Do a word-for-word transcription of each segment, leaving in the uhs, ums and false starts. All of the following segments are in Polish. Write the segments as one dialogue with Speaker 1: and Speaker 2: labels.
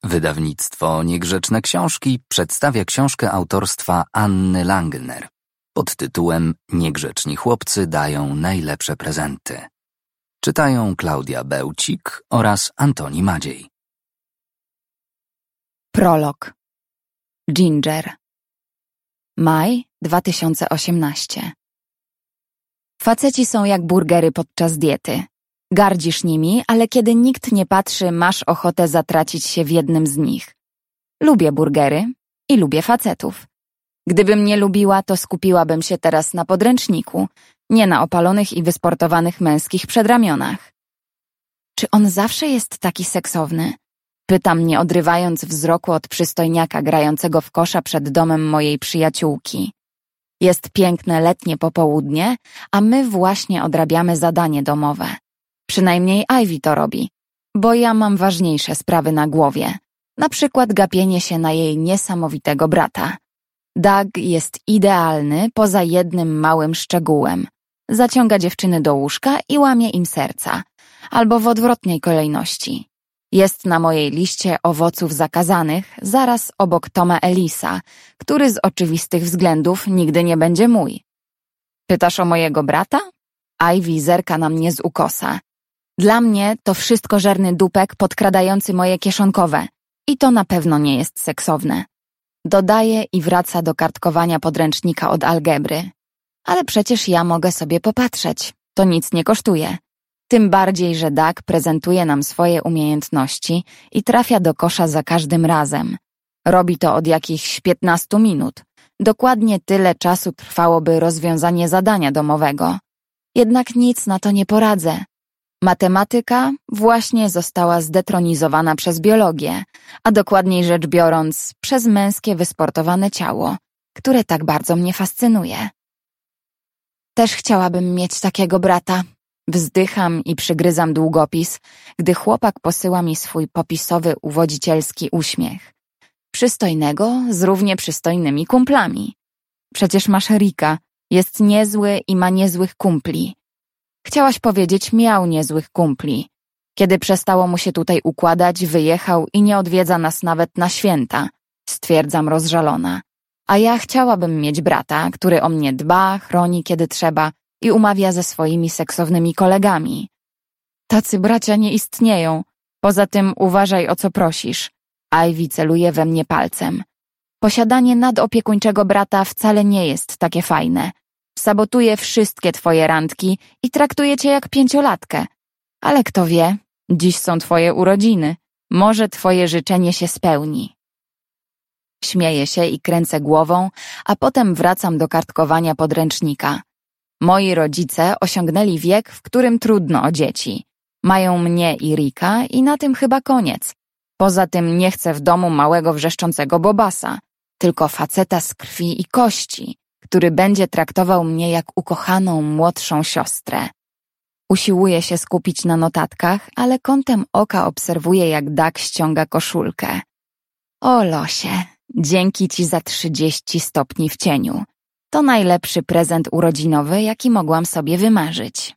Speaker 1: Wydawnictwo Niegrzeczne Książki przedstawia książkę autorstwa Anny Langner pod tytułem Niegrzeczni chłopcy dają najlepsze prezenty. Czytają Klaudia Bełcik oraz Antoni Madziej.
Speaker 2: Prolog. Ginger. Maj dwa tysiące osiemnasty. Faceci są jak burgery podczas diety. Gardzisz nimi, ale kiedy nikt nie patrzy, masz ochotę zatracić się w jednym z nich. Lubię burgery i lubię facetów. Gdybym nie lubiła, to skupiłabym się teraz na podręczniku, nie na opalonych i wysportowanych męskich przedramionach. Czy on zawsze jest taki seksowny? Pytam, nie odrywając wzroku od przystojniaka grającego w kosza przed domem mojej przyjaciółki. Jest piękne letnie popołudnie, a my właśnie odrabiamy zadanie domowe. Przynajmniej Ivy to robi, bo ja mam ważniejsze sprawy na głowie. Na przykład gapienie się na jej niesamowitego brata. Doug jest idealny poza jednym małym szczegółem. Zaciąga dziewczyny do łóżka i łamie im serca. Albo w odwrotnej kolejności. Jest na mojej liście owoców zakazanych zaraz obok Toma Ellisa, który z oczywistych względów nigdy nie będzie mój. Pytasz o mojego brata? Ivy zerka na mnie z ukosa. Dla mnie to wszystkożerny dupek podkradający moje kieszonkowe i to na pewno nie jest seksowne. Dodaje i wraca do kartkowania podręcznika od algebry. Ale przecież ja mogę sobie popatrzeć, to nic nie kosztuje. Tym bardziej, że Doug prezentuje nam swoje umiejętności i trafia do kosza za każdym razem. Robi to od jakichś piętnastu minut. Dokładnie tyle czasu trwałoby rozwiązanie zadania domowego. Jednak nic na to nie poradzę. Matematyka właśnie została zdetronizowana przez biologię, a dokładniej rzecz biorąc przez męskie wysportowane ciało, które tak bardzo mnie fascynuje. Też chciałabym mieć takiego brata. Wzdycham i przygryzam długopis, gdy chłopak posyła mi swój popisowy uwodzicielski uśmiech. Przystojnego z równie przystojnymi kumplami. Przecież masz Ricka, jest niezły i ma niezłych kumpli. Chciałaś powiedzieć, miał niezłych kumpli. Kiedy przestało mu się tutaj układać, wyjechał i nie odwiedza nas nawet na święta, stwierdzam rozżalona. A ja chciałabym mieć brata, który o mnie dba, chroni kiedy trzeba i umawia ze swoimi seksownymi kolegami. Tacy bracia nie istnieją. Poza tym uważaj, o co prosisz. Ivy celuje we mnie palcem. Posiadanie nadopiekuńczego brata wcale nie jest takie fajne. Sabotuje wszystkie twoje randki i traktuje cię jak pięciolatkę. Ale kto wie, dziś są twoje urodziny. Może twoje życzenie się spełni. Śmieję się i kręcę głową, a potem wracam do kartkowania podręcznika. Moi rodzice osiągnęli wiek, w którym trudno o dzieci. Mają mnie i Ricka i na tym chyba koniec. Poza tym nie chcę w domu małego wrzeszczącego bobasa, tylko faceta z krwi i kości, który będzie traktował mnie jak ukochaną młodszą siostrę. Usiłuję się skupić na notatkach, ale kątem oka obserwuję, jak Doug ściąga koszulkę. O losie, dzięki ci za trzydzieści stopni w cieniu. To najlepszy prezent urodzinowy, jaki mogłam sobie wymarzyć.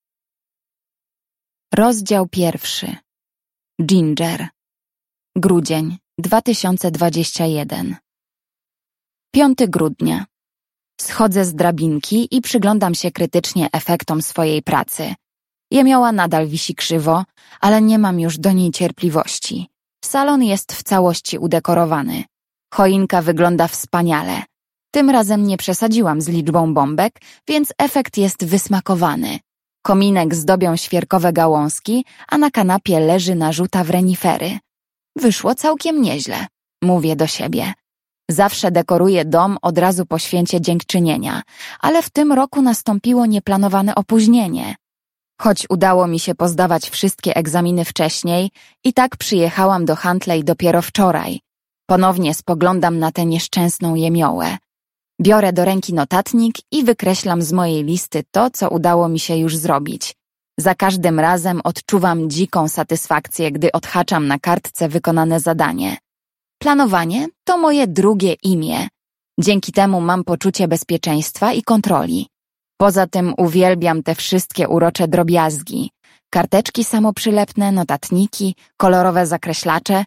Speaker 2: Rozdział pierwszy. Ginger. Grudzień dwa tysiące dwudziesty pierwszy. piątego grudnia. Schodzę z drabinki i przyglądam się krytycznie efektom swojej pracy. Jemioła nadal wisi krzywo, ale nie mam już do niej cierpliwości. Salon jest w całości udekorowany. Choinka wygląda wspaniale. Tym razem nie przesadziłam z liczbą bombek, więc efekt jest wysmakowany. Kominek zdobią świerkowe gałązki, a na kanapie leży narzuta w renifery. Wyszło całkiem nieźle, mówię do siebie. Zawsze dekoruję dom od razu po święcie dziękczynienia, ale w tym roku nastąpiło nieplanowane opóźnienie. Choć udało mi się pozdawać wszystkie egzaminy wcześniej, i tak przyjechałam do Huntley dopiero wczoraj. Ponownie spoglądam na tę nieszczęsną jemiołę. Biorę do ręki notatnik i wykreślam z mojej listy to, co udało mi się już zrobić. Za każdym razem odczuwam dziką satysfakcję, gdy odhaczam na kartce wykonane zadanie. Planowanie to moje drugie imię. Dzięki temu mam poczucie bezpieczeństwa i kontroli. Poza tym uwielbiam te wszystkie urocze drobiazgi. Karteczki samoprzylepne, notatniki, kolorowe zakreślacze.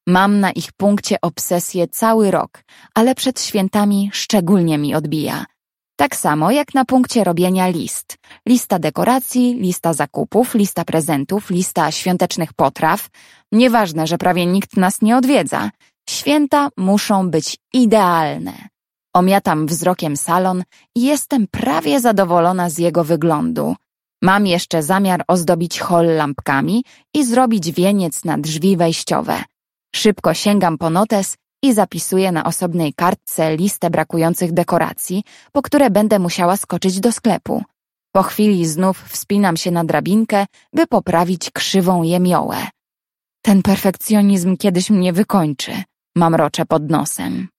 Speaker 2: Mam na ich punkcie obsesję cały rok, ale przed świętami szczególnie mi odbija. Tak samo jak na punkcie robienia list. Lista dekoracji, lista zakupów, lista prezentów, lista świątecznych potraw. Nieważne, że prawie nikt nas nie odwiedza. Święta muszą być idealne. Omiatam wzrokiem salon i jestem prawie zadowolona z jego wyglądu. Mam jeszcze zamiar ozdobić hol lampkami i zrobić wieniec na drzwi wejściowe. Szybko sięgam po notes i zapisuję na osobnej kartce listę brakujących dekoracji, po które będę musiała skoczyć do sklepu. Po chwili znów wspinam się na drabinkę, by poprawić krzywą jemiołę. Ten perfekcjonizm kiedyś mnie wykończy, mamroczę pod nosem.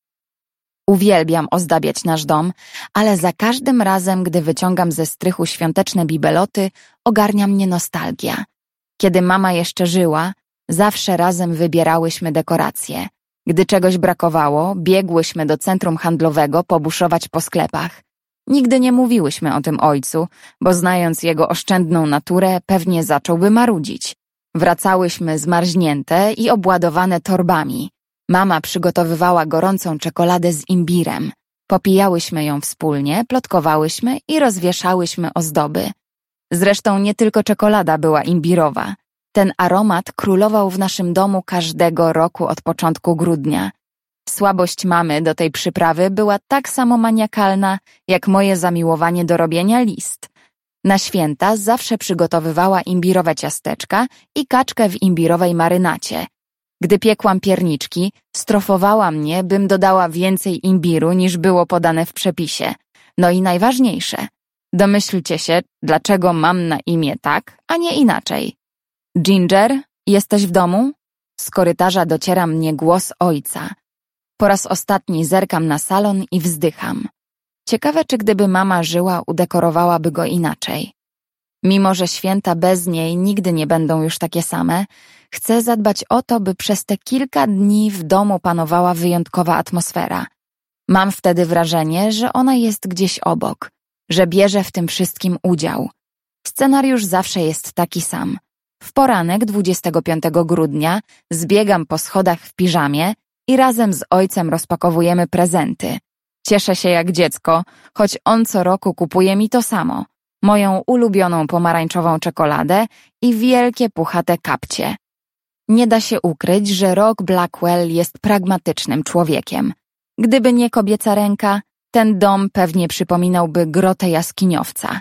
Speaker 2: Uwielbiam ozdabiać nasz dom, ale za każdym razem, gdy wyciągam ze strychu świąteczne bibeloty, ogarnia mnie nostalgia. Kiedy mama jeszcze żyła, zawsze razem wybierałyśmy dekoracje. Gdy czegoś brakowało, biegłyśmy do centrum handlowego pobuszować po sklepach. Nigdy nie mówiłyśmy o tym ojcu, bo znając jego oszczędną naturę, pewnie zacząłby marudzić. Wracałyśmy zmarznięte i obładowane torbami. Mama przygotowywała gorącą czekoladę z imbirem. Popijałyśmy ją wspólnie, plotkowałyśmy i rozwieszałyśmy ozdoby. Zresztą nie tylko czekolada była imbirowa. Ten aromat królował w naszym domu każdego roku od początku grudnia. Słabość mamy do tej przyprawy była tak samo maniakalna, jak moje zamiłowanie do robienia list. Na święta zawsze przygotowywała imbirowe ciasteczka i kaczkę w imbirowej marynacie. Gdy piekłam pierniczki, strofowała mnie, bym dodała więcej imbiru niż było podane w przepisie. No i najważniejsze, domyślcie się, dlaczego mam na imię tak, a nie inaczej. Ginger, jesteś w domu? Z korytarza dociera mnie głos ojca. Po raz ostatni zerkam na salon i wzdycham. Ciekawe, czy gdyby mama żyła, udekorowałaby go inaczej. Mimo że święta bez niej nigdy nie będą już takie same, chcę zadbać o to, by przez te kilka dni w domu panowała wyjątkowa atmosfera. Mam wtedy wrażenie, że ona jest gdzieś obok, że bierze w tym wszystkim udział. Scenariusz zawsze jest taki sam. W poranek dwudziestego piątego grudnia zbiegam po schodach w piżamie i razem z ojcem rozpakowujemy prezenty. Cieszę się jak dziecko, choć on co roku kupuje mi to samo. Moją ulubioną pomarańczową czekoladę i wielkie puchate kapcie. Nie da się ukryć, że Rock Blackwell jest pragmatycznym człowiekiem. Gdyby nie kobieca ręka, ten dom pewnie przypominałby grotę jaskiniowca.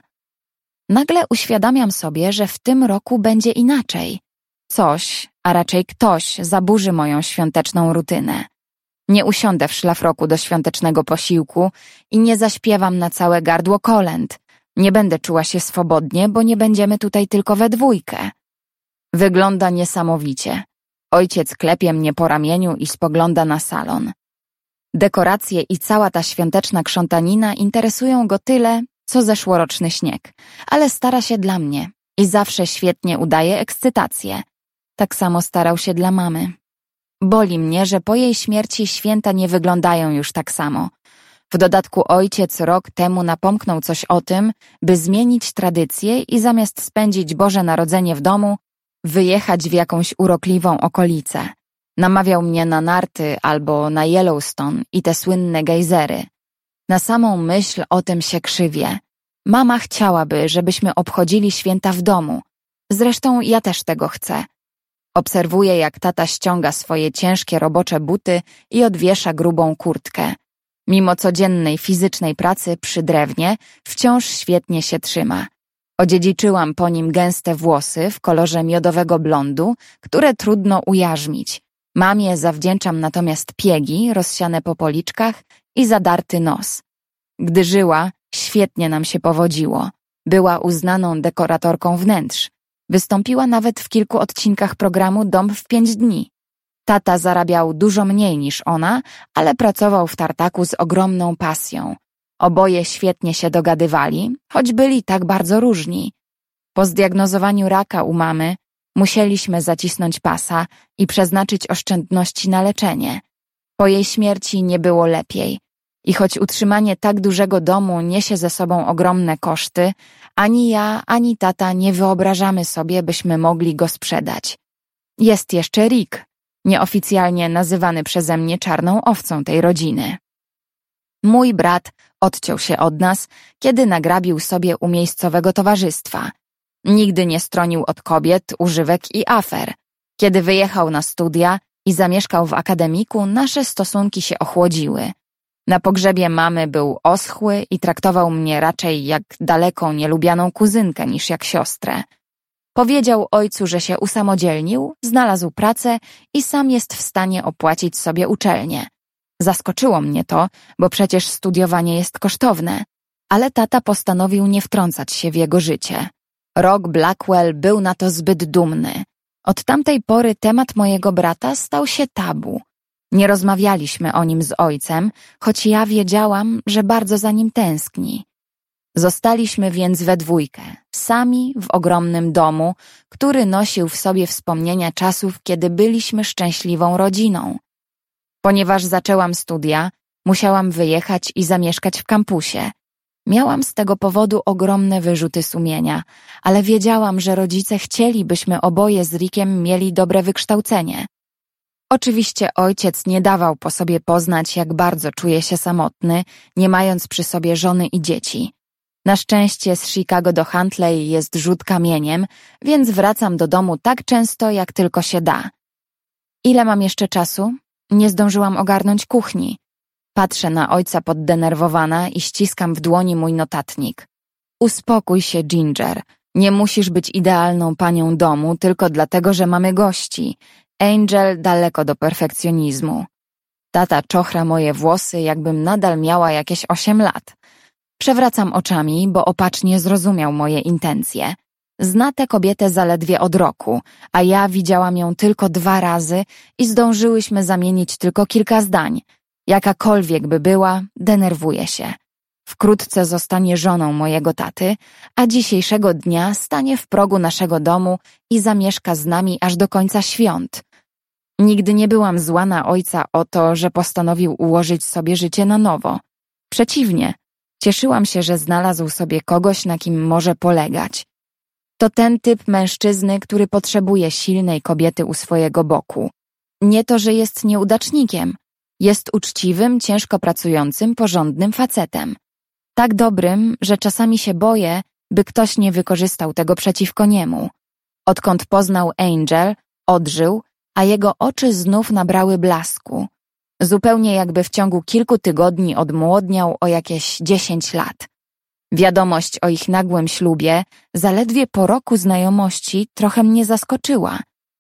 Speaker 2: Nagle uświadamiam sobie, że w tym roku będzie inaczej. Coś, a raczej ktoś zaburzy moją świąteczną rutynę. Nie usiądę w szlafroku do świątecznego posiłku i nie zaśpiewam na całe gardło kolęd. Nie będę czuła się swobodnie, bo nie będziemy tutaj tylko we dwójkę. Wygląda niesamowicie. Ojciec klepie mnie po ramieniu i spogląda na salon. Dekoracje i cała ta świąteczna krzątanina interesują go tyle, co zeszłoroczny śnieg, ale stara się dla mnie i zawsze świetnie udaje ekscytację. Tak samo starał się dla mamy. Boli mnie, że po jej śmierci święta nie wyglądają już tak samo. W dodatku ojciec rok temu napomknął coś o tym, by zmienić tradycję i zamiast spędzić Boże Narodzenie w domu, wyjechać w jakąś urokliwą okolicę. Namawiał mnie na narty albo na Yellowstone i te słynne gejzery. Na samą myśl o tym się krzywię. Mama chciałaby, żebyśmy obchodzili święta w domu. Zresztą ja też tego chcę. Obserwuję, jak tata ściąga swoje ciężkie robocze buty i odwiesza grubą kurtkę. Mimo codziennej fizycznej pracy przy drewnie, wciąż świetnie się trzyma. Odziedziczyłam po nim gęste włosy w kolorze miodowego blondu, które trudno ujarzmić. Mamie zawdzięczam natomiast piegi rozsiane po policzkach i zadarty nos. Gdy żyła, świetnie nam się powodziło. Była uznaną dekoratorką wnętrz. Wystąpiła nawet w kilku odcinkach programu Dom w pięć dni. Tata zarabiał dużo mniej niż ona, ale pracował w tartaku z ogromną pasją. Oboje świetnie się dogadywali, choć byli tak bardzo różni. Po zdiagnozowaniu raka u mamy musieliśmy zacisnąć pasa i przeznaczyć oszczędności na leczenie. Po jej śmierci nie było lepiej. I choć utrzymanie tak dużego domu niesie ze sobą ogromne koszty, ani ja, ani tata nie wyobrażamy sobie, byśmy mogli go sprzedać. Jest jeszcze Rick. nieoficjalnie nazywany przeze mnie czarną owcą tej rodziny. Mój brat odciął się od nas, kiedy nagrabił sobie u miejscowego towarzystwa. Nigdy nie stronił od kobiet, używek i afer. Kiedy wyjechał na studia i zamieszkał w akademiku, nasze stosunki się ochłodziły. Na pogrzebie mamy był oschły i traktował mnie raczej jak daleką, nielubianą kuzynkę niż jak siostrę. Powiedział ojcu, że się usamodzielnił, znalazł pracę i sam jest w stanie opłacić sobie uczelnię. Zaskoczyło mnie to, bo przecież studiowanie jest kosztowne, ale tata postanowił nie wtrącać się w jego życie. Rock Blackwell był na to zbyt dumny. Od tamtej pory temat mojego brata stał się tabu. Nie rozmawialiśmy o nim z ojcem, choć ja wiedziałam, że bardzo za nim tęskni. Zostaliśmy więc we dwójkę, sami w ogromnym domu, który nosił w sobie wspomnienia czasów, kiedy byliśmy szczęśliwą rodziną. Ponieważ zaczęłam studia, musiałam wyjechać i zamieszkać w kampusie. Miałam z tego powodu ogromne wyrzuty sumienia, ale wiedziałam, że rodzice chcielibyśmy oboje z Rickiem mieli dobre wykształcenie. Oczywiście ojciec nie dawał po sobie poznać, jak bardzo czuje się samotny, nie mając przy sobie żony i dzieci. Na szczęście z Chicago do Huntley jest rzut kamieniem, więc wracam do domu tak często, jak tylko się da. Ile mam jeszcze czasu? Nie zdążyłam ogarnąć kuchni. Patrzę na ojca poddenerwowana i ściskam w dłoni mój notatnik. Uspokój się, Ginger. Nie musisz być idealną panią domu tylko dlatego, że mamy gości. Angel daleko do perfekcjonizmu. Tata czochra moje włosy, jakbym nadal miała jakieś osiem lat. Przewracam oczami, bo opacznie zrozumiał moje intencje. Zna tę kobietę zaledwie od roku, a ja widziałam ją tylko dwa razy i zdążyłyśmy zamienić tylko kilka zdań. Jakakolwiek by była, denerwuje się. Wkrótce zostanie żoną mojego taty, a dzisiejszego dnia stanie w progu naszego domu i zamieszka z nami aż do końca świąt. Nigdy nie byłam zła na ojca o to, że postanowił ułożyć sobie życie na nowo. Przeciwnie, cieszyłam się, że znalazł sobie kogoś, na kim może polegać. To ten typ mężczyzny, który potrzebuje silnej kobiety u swojego boku. Nie to, że jest nieudacznikiem. Jest uczciwym, ciężko pracującym, porządnym facetem. Tak dobrym, że czasami się boję, by ktoś nie wykorzystał tego przeciwko niemu. Odkąd poznał Angel, odżył, a jego oczy znów nabrały blasku. Zupełnie jakby w ciągu kilku tygodni odmłodniał o jakieś dziesięć lat. Wiadomość o ich nagłym ślubie, zaledwie po roku znajomości, trochę mnie zaskoczyła.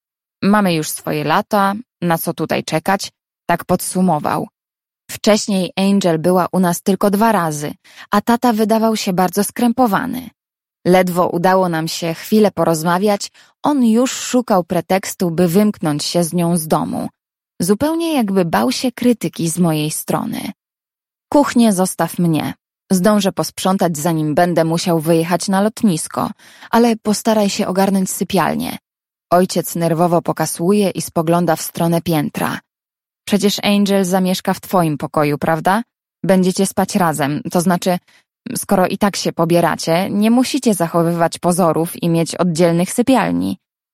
Speaker 2: Mamy już swoje lata, na co tutaj czekać? Tak podsumował. Wcześniej Angel była u nas tylko dwa razy, a tata wydawał się bardzo skrępowany. Ledwo udało nam się chwilę porozmawiać, on już szukał pretekstu, by wymknąć się z nią z domu. Zupełnie jakby bał się krytyki z mojej strony. Kuchnię zostaw mnie. Zdążę posprzątać, zanim będę musiał wyjechać na lotnisko, ale postaraj się ogarnąć sypialnię. Ojciec nerwowo pokasłuje i spogląda w stronę piętra. Przecież Angel zamieszka w twoim pokoju, prawda? Będziecie spać razem, to znaczy, skoro i tak się pobieracie, nie musicie zachowywać pozorów i mieć oddzielnych sypialni.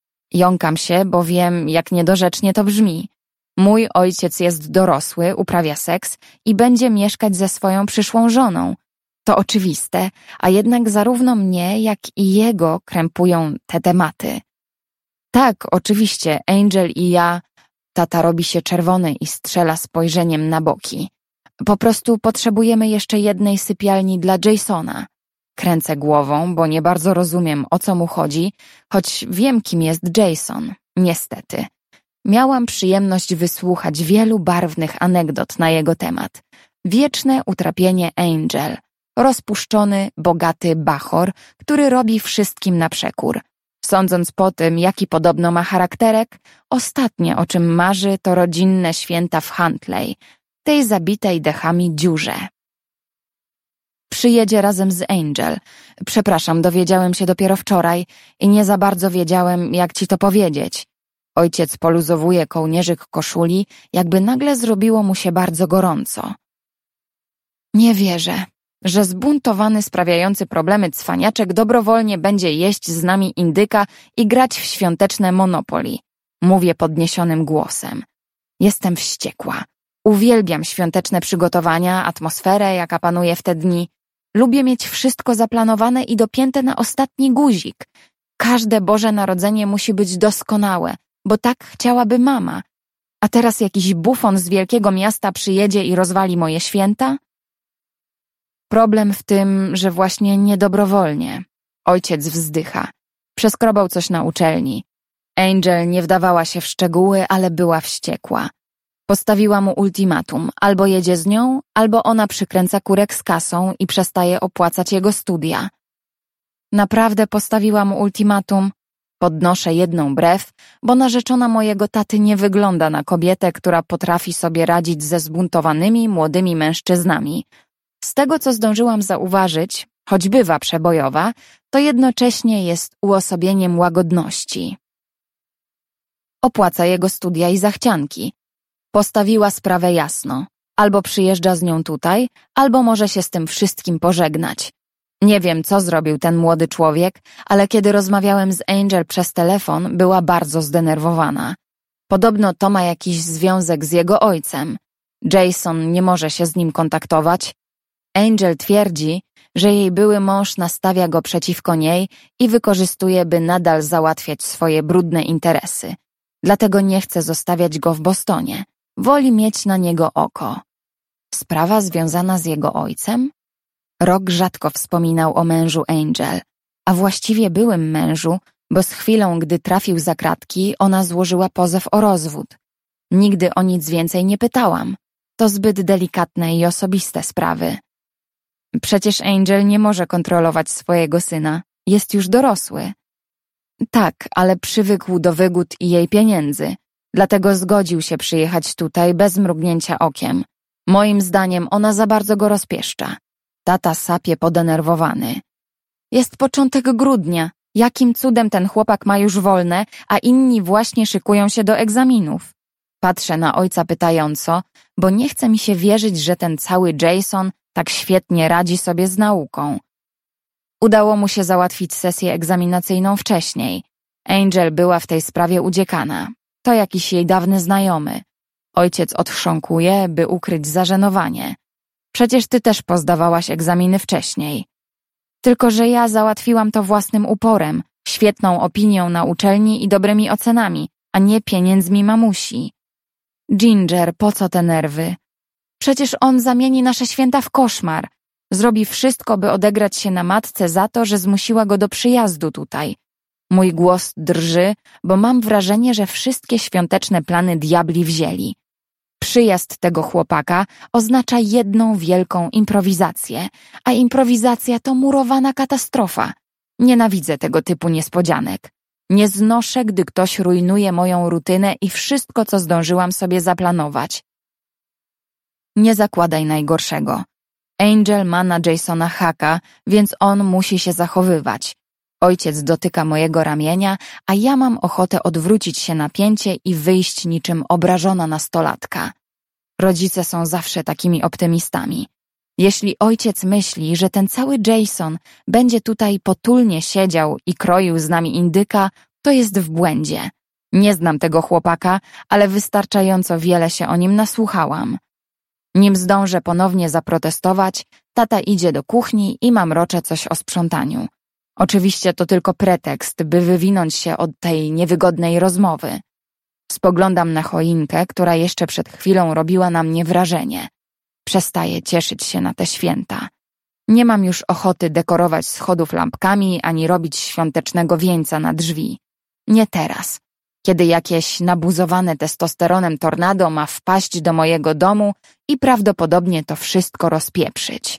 Speaker 2: Jąkam się, bo wiem, jak niedorzecznie to brzmi. Mój ojciec jest dorosły, uprawia seks i będzie mieszkać ze swoją przyszłą żoną. To oczywiste, a jednak zarówno mnie, jak i jego krępują te tematy. Tak, oczywiście, Angel i ja... Tata robi się czerwony i strzela spojrzeniem na boki. Po prostu potrzebujemy jeszcze jednej sypialni dla Jasona. Kręcę głową, bo nie bardzo rozumiem, o co mu chodzi, choć wiem, kim jest Jason. Niestety. Miałam przyjemność wysłuchać wielu barwnych anegdot na jego temat. Wieczne utrapienie Angel. Rozpuszczony, bogaty bachor, który robi wszystkim na przekór. Sądząc po tym, jaki podobno ma charakterek, ostatnie, o czym marzy, to rodzinne święta w Huntley, tej zabitej dechami dziurze. Przyjedzie razem z Angel. Przepraszam, dowiedziałem się dopiero wczoraj i nie za bardzo wiedziałem, jak ci to powiedzieć. Ojciec poluzowuje kołnierzyk koszuli, jakby nagle zrobiło mu się bardzo gorąco. Nie wierzę, że zbuntowany, sprawiający problemy cwaniaczek dobrowolnie będzie jeść z nami indyka i grać w świąteczne Monopoly. Mówię podniesionym głosem. Jestem wściekła. Uwielbiam świąteczne przygotowania, atmosferę, jaka panuje w te dni. Lubię mieć wszystko zaplanowane i dopięte na ostatni guzik. Każde Boże Narodzenie musi być doskonałe, bo tak chciałaby mama. A teraz jakiś bufon z wielkiego miasta przyjedzie i rozwali moje święta? Problem w tym, że właśnie niedobrowolnie. Ojciec wzdycha. Przeskrobał coś na uczelni. Angel nie wdawała się w szczegóły, ale była wściekła. Postawiła mu ultimatum. Albo jedzie z nią, albo ona przykręca kurek z kasą i przestaje opłacać jego studia. Naprawdę postawiła mu ultimatum? Podnoszę jedną brew, bo narzeczona mojego taty nie wygląda na kobietę, która potrafi sobie radzić ze zbuntowanymi, młodymi mężczyznami. Z tego, co zdążyłam zauważyć, choć bywa przebojowa, to jednocześnie jest uosobieniem łagodności. Opłaca jego studia i zachcianki. Postawiła sprawę jasno. Albo przyjeżdża z nią tutaj, albo może się z tym wszystkim pożegnać. Nie wiem, co zrobił ten młody człowiek, ale kiedy rozmawiałem z Angel przez telefon, była bardzo zdenerwowana. Podobno to ma jakiś związek z jego ojcem. Jason nie może się z nim kontaktować. Angel twierdzi, że jej były mąż nastawia go przeciwko niej i wykorzystuje, by nadal załatwiać swoje brudne interesy. Dlatego nie chce zostawiać go w Bostonie. Woli mieć na niego oko. Sprawa związana z jego ojcem? Rock rzadko wspominał o mężu Angel, a właściwie byłym mężu, bo z chwilą, gdy trafił za kratki, ona złożyła pozew o rozwód. Nigdy o nic więcej nie pytałam. To zbyt delikatne i osobiste sprawy. Przecież Angel nie może kontrolować swojego syna. Jest już dorosły. Tak, ale przywykł do wygód i jej pieniędzy. Dlatego zgodził się przyjechać tutaj bez mrugnięcia okiem. Moim zdaniem ona za bardzo go rozpieszcza. Tata sapie podenerwowany. Jest początek grudnia. Jakim cudem ten chłopak ma już wolne, a inni właśnie szykują się do egzaminów? Patrzę na ojca pytająco, bo nie chce mi się wierzyć, że ten cały Jason tak świetnie radzi sobie z nauką. Udało mu się załatwić sesję egzaminacyjną wcześniej. Angel była w tej sprawie udziekana. To jakiś jej dawny znajomy. Ojciec odchrząkuje, by ukryć zażenowanie. Przecież ty też pozdawałaś egzaminy wcześniej. Tylko że ja załatwiłam to własnym uporem, świetną opinią na uczelni i dobrymi ocenami, a nie pieniędzmi mamusi. Ginger, po co te nerwy? Przecież on zamieni nasze święta w koszmar. Zrobi wszystko, by odegrać się na matce za to, że zmusiła go do przyjazdu tutaj. Mój głos drży, bo mam wrażenie, że wszystkie świąteczne plany diabli wzięli. Przyjazd tego chłopaka oznacza jedną wielką improwizację, a improwizacja to murowana katastrofa. Nienawidzę tego typu niespodzianek. Nie znoszę, gdy ktoś rujnuje moją rutynę i wszystko, co zdążyłam sobie zaplanować. Nie zakładaj najgorszego. Angel ma na Jasona haka, więc on musi się zachowywać. Ojciec dotyka mojego ramienia, a ja mam ochotę odwrócić się na pięcie i wyjść niczym obrażona nastolatka. Rodzice są zawsze takimi optymistami. Jeśli ojciec myśli, że ten cały Jason będzie tutaj potulnie siedział i kroił z nami indyka, to jest w błędzie. Nie znam tego chłopaka, ale wystarczająco wiele się o nim nasłuchałam. Nim zdążę ponownie zaprotestować, tata idzie do kuchni i mamrocze coś o sprzątaniu. Oczywiście to tylko pretekst, by wywinąć się od tej niewygodnej rozmowy. Spoglądam na choinkę, która jeszcze przed chwilą robiła na mnie wrażenie. Przestaję cieszyć się na te święta. Nie mam już ochoty dekorować schodów lampkami ani robić świątecznego wieńca na drzwi. Nie teraz, kiedy jakieś nabuzowane testosteronem tornado ma wpaść do mojego domu i prawdopodobnie to wszystko rozpieprzyć.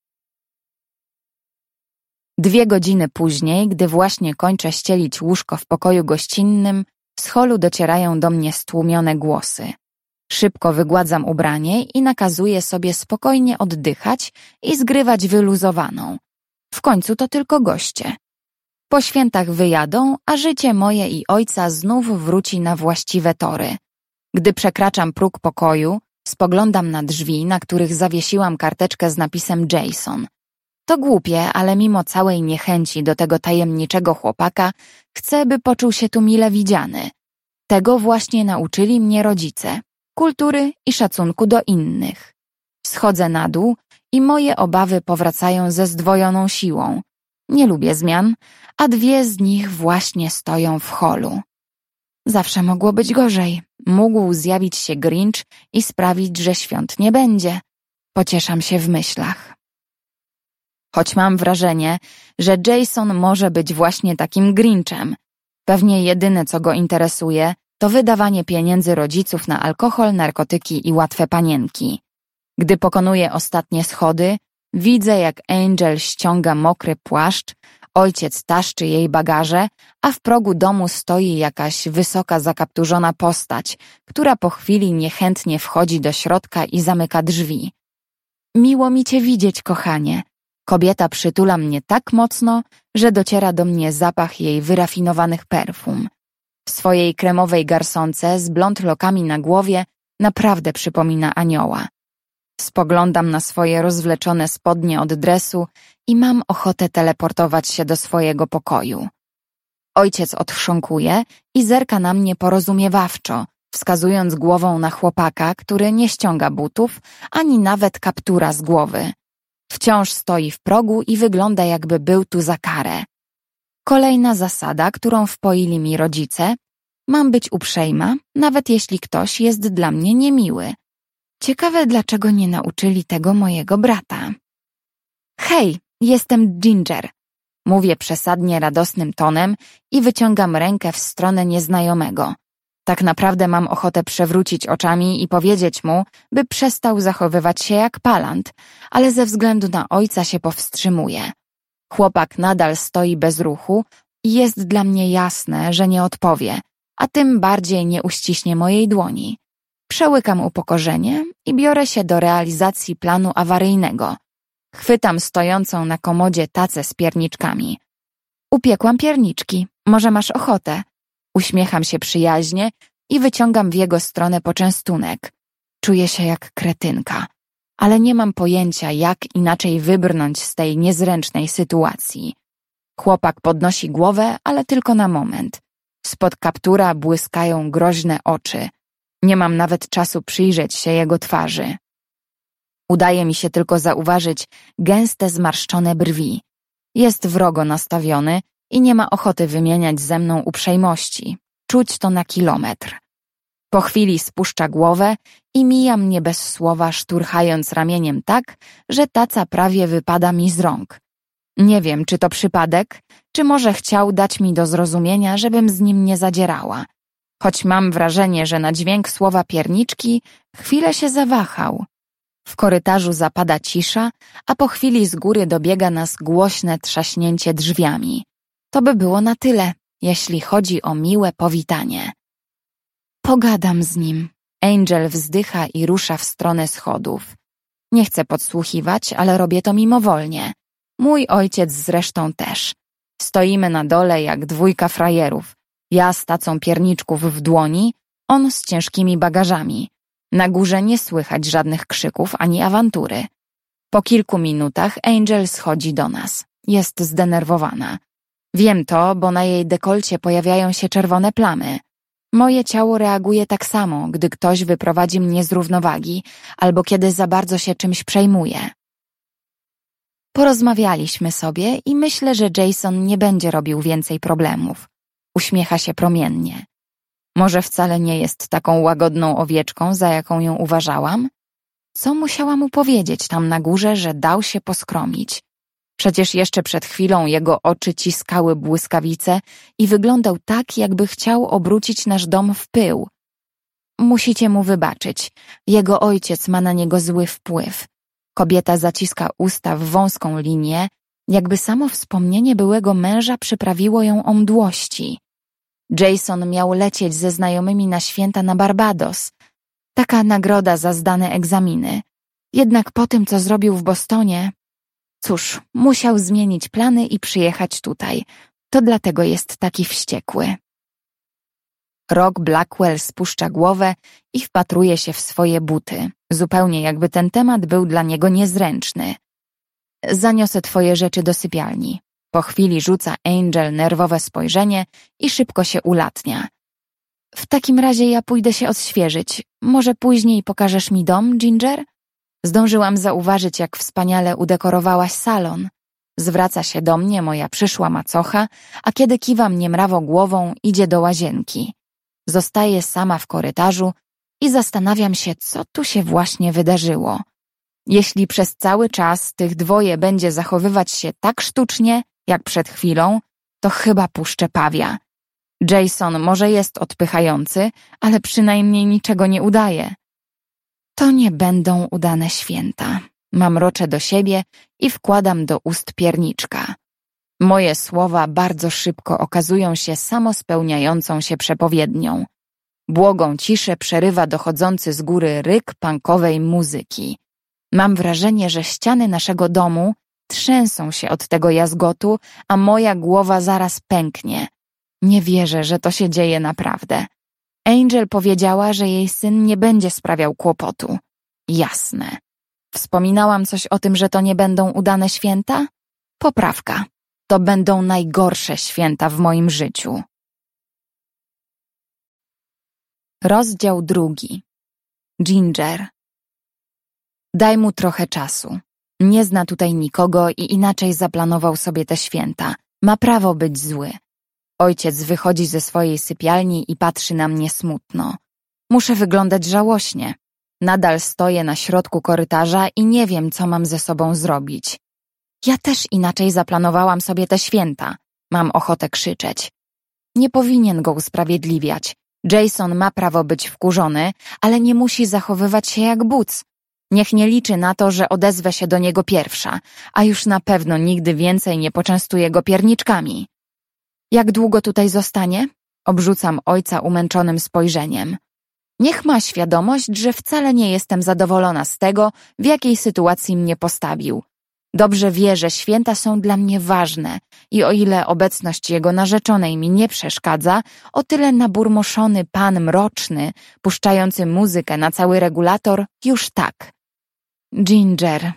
Speaker 2: Dwie godziny później, gdy właśnie kończę ścielić łóżko w pokoju gościnnym, z holu docierają do mnie stłumione głosy. Szybko wygładzam ubranie i nakazuję sobie spokojnie oddychać i zgrywać wyluzowaną. W końcu to tylko goście. Po świętach wyjadą, a życie moje i ojca znów wróci na właściwe tory. Gdy przekraczam próg pokoju, spoglądam na drzwi, na których zawiesiłam karteczkę z napisem Jason. To głupie, ale mimo całej niechęci do tego tajemniczego chłopaka, chcę, by poczuł się tu mile widziany. Tego właśnie nauczyli mnie rodzice, kultury i szacunku do innych. Schodzę na dół i moje obawy powracają ze zdwojoną siłą. Nie lubię zmian, a dwie z nich właśnie stoją w holu. Zawsze mogło być gorzej. Mógł zjawić się Grinch i sprawić, że świąt nie będzie. Pocieszam się w myślach. Choć mam wrażenie, że Jason może być właśnie takim Grinchem. Pewnie jedyne, co go interesuje, to wydawanie pieniędzy rodziców na alkohol, narkotyki i łatwe panienki. Gdy pokonuję ostatnie schody, widzę, jak Angel ściąga mokry płaszcz, ojciec taszczy jej bagaże, a w progu domu stoi jakaś wysoka, zakapturzona postać, która po chwili niechętnie wchodzi do środka i zamyka drzwi. Miło mi cię widzieć, kochanie. Kobieta przytula mnie tak mocno, że dociera do mnie zapach jej wyrafinowanych perfum. W swojej kremowej garsonce z blond lokami na głowie naprawdę przypomina anioła. Spoglądam na swoje rozwleczone spodnie od dresu i mam ochotę teleportować się do swojego pokoju. Ojciec odchrząkuje i zerka na mnie porozumiewawczo, wskazując głową na chłopaka, który nie ściąga butów, ani nawet kaptura z głowy. Wciąż stoi w progu i wygląda, jakby był tu za karę. Kolejna zasada, którą wpoili mi rodzice: mam być uprzejma, nawet jeśli ktoś jest dla mnie niemiły. Ciekawe, dlaczego nie nauczyli tego mojego brata. Hej, jestem Ginger. Mówię przesadnie radosnym tonem i wyciągam rękę w stronę nieznajomego. Tak naprawdę mam ochotę przewrócić oczami i powiedzieć mu, by przestał zachowywać się jak palant, ale ze względu na ojca się powstrzymuję. Chłopak nadal stoi bez ruchu i jest dla mnie jasne, że nie odpowie, a tym bardziej nie uściśnie mojej dłoni. Przełykam upokorzenie i biorę się do realizacji planu awaryjnego. Chwytam stojącą na komodzie tacę z pierniczkami. Upiekłam pierniczki, może masz ochotę? Uśmiecham się przyjaźnie i wyciągam w jego stronę poczęstunek. Czuję się jak kretynka, ale nie mam pojęcia, jak inaczej wybrnąć z tej niezręcznej sytuacji. Chłopak podnosi głowę, ale tylko na moment. Spod kaptura błyskają groźne oczy. Nie mam nawet czasu przyjrzeć się jego twarzy. Udaje mi się tylko zauważyć gęste, zmarszczone brwi. Jest wrogo nastawiony i nie ma ochoty wymieniać ze mną uprzejmości. Czuć to na kilometr. Po chwili spuszcza głowę i mija mnie bez słowa, szturchając ramieniem tak, że taca prawie wypada mi z rąk. Nie wiem, czy to przypadek, czy może chciał dać mi do zrozumienia, żebym z nim nie zadzierała. Choć mam wrażenie, że na dźwięk słowa pierniczki chwilę się zawahał. W korytarzu zapada cisza, a po chwili z góry dobiega nas głośne trzaśnięcie drzwiami. To by było na tyle, jeśli chodzi o miłe powitanie. Pogadam z nim. Angel wzdycha i rusza w stronę schodów. Nie chcę podsłuchiwać, ale robię to mimowolnie. Mój ojciec zresztą też. Stoimy na dole jak dwójka frajerów. Ja z tacą pierniczków w dłoni, on z ciężkimi bagażami. Na górze nie słychać żadnych krzyków ani awantury. Po kilku minutach Angel schodzi do nas. Jest zdenerwowana. Wiem to, bo na jej dekolcie pojawiają się czerwone plamy. Moje ciało reaguje tak samo, gdy ktoś wyprowadzi mnie z równowagi albo kiedy za bardzo się czymś przejmuje. Porozmawialiśmy sobie i myślę, że Jason nie będzie robił więcej problemów. Uśmiecha się promiennie. Może wcale nie jest taką łagodną owieczką, za jaką ją uważałam? Co musiała mu powiedzieć tam na górze, że dał się poskromić? Przecież jeszcze przed chwilą jego oczy ciskały błyskawice i wyglądał tak, jakby chciał obrócić nasz dom w pył. Musicie mu wybaczyć. Jego ojciec ma na niego zły wpływ. Kobieta zaciska usta w wąską linię, jakby samo wspomnienie byłego męża przyprawiło ją o mdłości. Jason miał lecieć ze znajomymi na święta na Barbados. Taka nagroda za zdane egzaminy. Jednak po tym, co zrobił w Bostonie, cóż, musiał zmienić plany i przyjechać tutaj. To dlatego jest taki wściekły. Rock Blackwell spuszcza głowę i wpatruje się w swoje buty, zupełnie jakby ten temat był dla niego niezręczny. Zaniosę twoje rzeczy do sypialni. Po chwili rzuca Angel nerwowe spojrzenie i szybko się ulatnia. W takim razie ja pójdę się odświeżyć. Może później pokażesz mi dom, Ginger? Zdążyłam zauważyć, jak wspaniale udekorowałaś salon. Zwraca się do mnie moja przyszła macocha, a kiedy kiwam niemrawo głową, idzie do łazienki. Zostaję sama w korytarzu i zastanawiam się, co tu się właśnie wydarzyło. Jeśli przez cały czas tych dwoje będzie zachowywać się tak sztucznie, jak przed chwilą, to chyba puszczę pawia. Jason może jest odpychający, ale przynajmniej niczego nie udaje. To nie będą udane święta. Mamroczę do siebie i wkładam do ust pierniczka. Moje słowa bardzo szybko okazują się samospełniającą się przepowiednią. Błogą ciszę przerywa dochodzący z góry ryk punkowej muzyki. Mam wrażenie, że ściany naszego domu trzęsą się od tego jazgotu, a moja głowa zaraz pęknie. Nie wierzę, że to się dzieje naprawdę. Angel powiedziała, że jej syn nie będzie sprawiał kłopotu. Jasne. Wspominałam coś o tym, że to nie będą udane święta? Poprawka. To będą najgorsze święta w moim życiu. Rozdział drugi. Ginger. Daj mu trochę czasu. Nie zna tutaj nikogo i inaczej zaplanował sobie te święta. Ma prawo być zły. Ojciec wychodzi ze swojej sypialni i patrzy na mnie smutno. Muszę wyglądać żałośnie. Nadal stoję na środku korytarza i nie wiem, co mam ze sobą zrobić. Ja też inaczej zaplanowałam sobie te święta. Mam ochotę krzyczeć. Nie powinien go usprawiedliwiać. Jason ma prawo być wkurzony, ale nie musi zachowywać się jak buc. Niech nie liczy na to, że odezwę się do niego pierwsza, a już na pewno nigdy więcej nie poczęstuję go pierniczkami. Jak długo tutaj zostanie? Obrzucam ojca umęczonym spojrzeniem. Niech ma świadomość, że wcale nie jestem zadowolona z tego, w jakiej sytuacji mnie postawił. Dobrze wie, że święta są dla mnie ważne i o ile obecność jego narzeczonej mi nie przeszkadza, o tyle naburmoszony pan mroczny, puszczający muzykę na cały regulator, już tak. Ginger.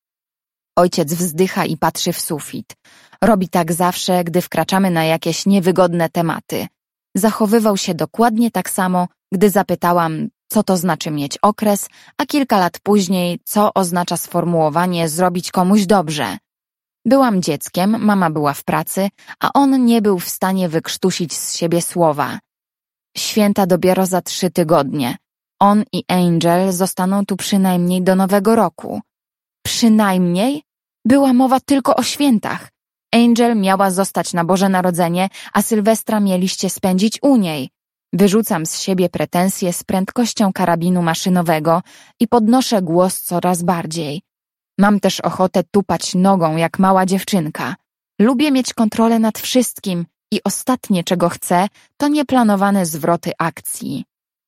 Speaker 2: Ojciec wzdycha i patrzy w sufit. Robi tak zawsze, gdy wkraczamy na jakieś niewygodne tematy. Zachowywał się dokładnie tak samo, gdy zapytałam, co to znaczy mieć okres, a kilka lat później, co oznacza sformułowanie zrobić komuś dobrze. Byłam dzieckiem, mama była w pracy, a on nie był w stanie wykrztusić z siebie słowa. Święta dopiero za trzy tygodnie. On i Angel zostaną tu przynajmniej do nowego roku. Przynajmniej? Była mowa tylko o świętach. Angel miała zostać na Boże Narodzenie, a Sylwestra mieliście spędzić u niej. Wyrzucam z siebie pretensje z prędkością karabinu maszynowego i podnoszę głos coraz bardziej. Mam też ochotę tupać nogą jak mała dziewczynka. Lubię mieć kontrolę nad wszystkim i ostatnie, czego chcę, to nieplanowane zwroty akcji.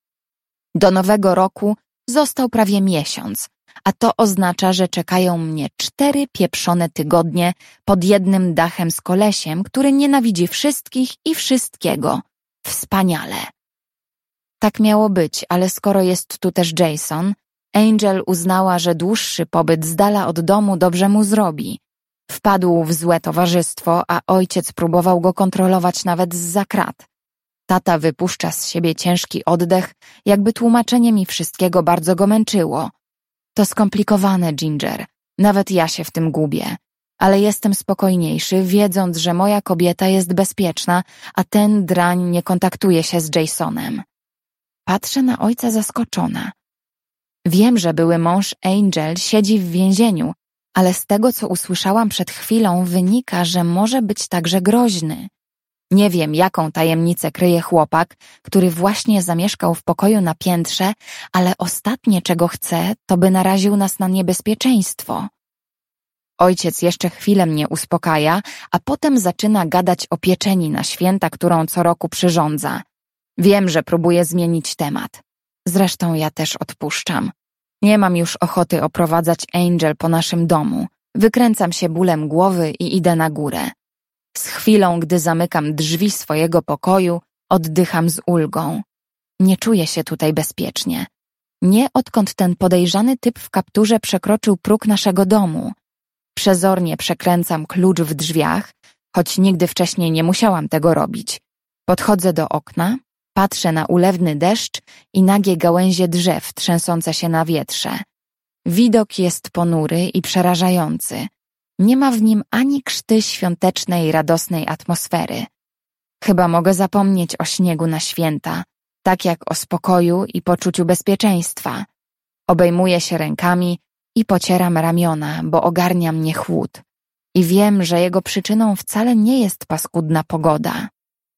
Speaker 2: Do nowego roku został prawie miesiąc, a to oznacza, że czekają mnie cztery pieprzone tygodnie pod jednym dachem z kolesiem, który nienawidzi wszystkich i wszystkiego. Wspaniale. Tak miało być, ale skoro jest tu też Jason, Angel uznała, że dłuższy pobyt z dala od domu dobrze mu zrobi. Wpadł w złe towarzystwo, a ojciec próbował go kontrolować nawet zza krat. Tata wypuszcza z siebie ciężki oddech, jakby tłumaczenie mi wszystkiego bardzo go męczyło. To skomplikowane, Ginger. Nawet ja się w tym gubię. Ale jestem spokojniejszy, wiedząc, że moja kobieta jest bezpieczna, a ten drań nie kontaktuje się z Jasonem. Patrzę na ojca zaskoczona. Wiem, że były mąż Angel siedzi w więzieniu, ale z tego, co usłyszałam przed chwilą, wynika, że może być także groźny. Nie wiem, jaką tajemnicę kryje chłopak, który właśnie zamieszkał w pokoju na piętrze, ale ostatnie, czego chce, to by naraził nas na niebezpieczeństwo. Ojciec jeszcze chwilę mnie uspokaja, a potem zaczyna gadać o pieczeni na święta, którą co roku przyrządza. Wiem, że próbuje zmienić temat. Zresztą ja też odpuszczam. Nie mam już ochoty oprowadzać Angel po naszym domu. Wykręcam się bólem głowy i idę na górę. Z chwilą, gdy zamykam drzwi swojego pokoju, oddycham z ulgą. Nie czuję się tutaj bezpiecznie. Nie odkąd ten podejrzany typ w kapturze przekroczył próg naszego domu. Przezornie przekręcam klucz w drzwiach, choć nigdy wcześniej nie musiałam tego robić. Podchodzę do okna, Patrzę na ulewny deszcz i nagie gałęzie drzew trzęsące się na wietrze. Widok jest ponury i przerażający. Nie ma w nim ani krzty świątecznej, radosnej atmosfery. Chyba mogę zapomnieć o śniegu na święta, tak jak o spokoju i poczuciu bezpieczeństwa. Obejmuję się rękami i pocieram ramiona, bo ogarnia mnie chłód. I wiem, że jego przyczyną wcale nie jest paskudna pogoda.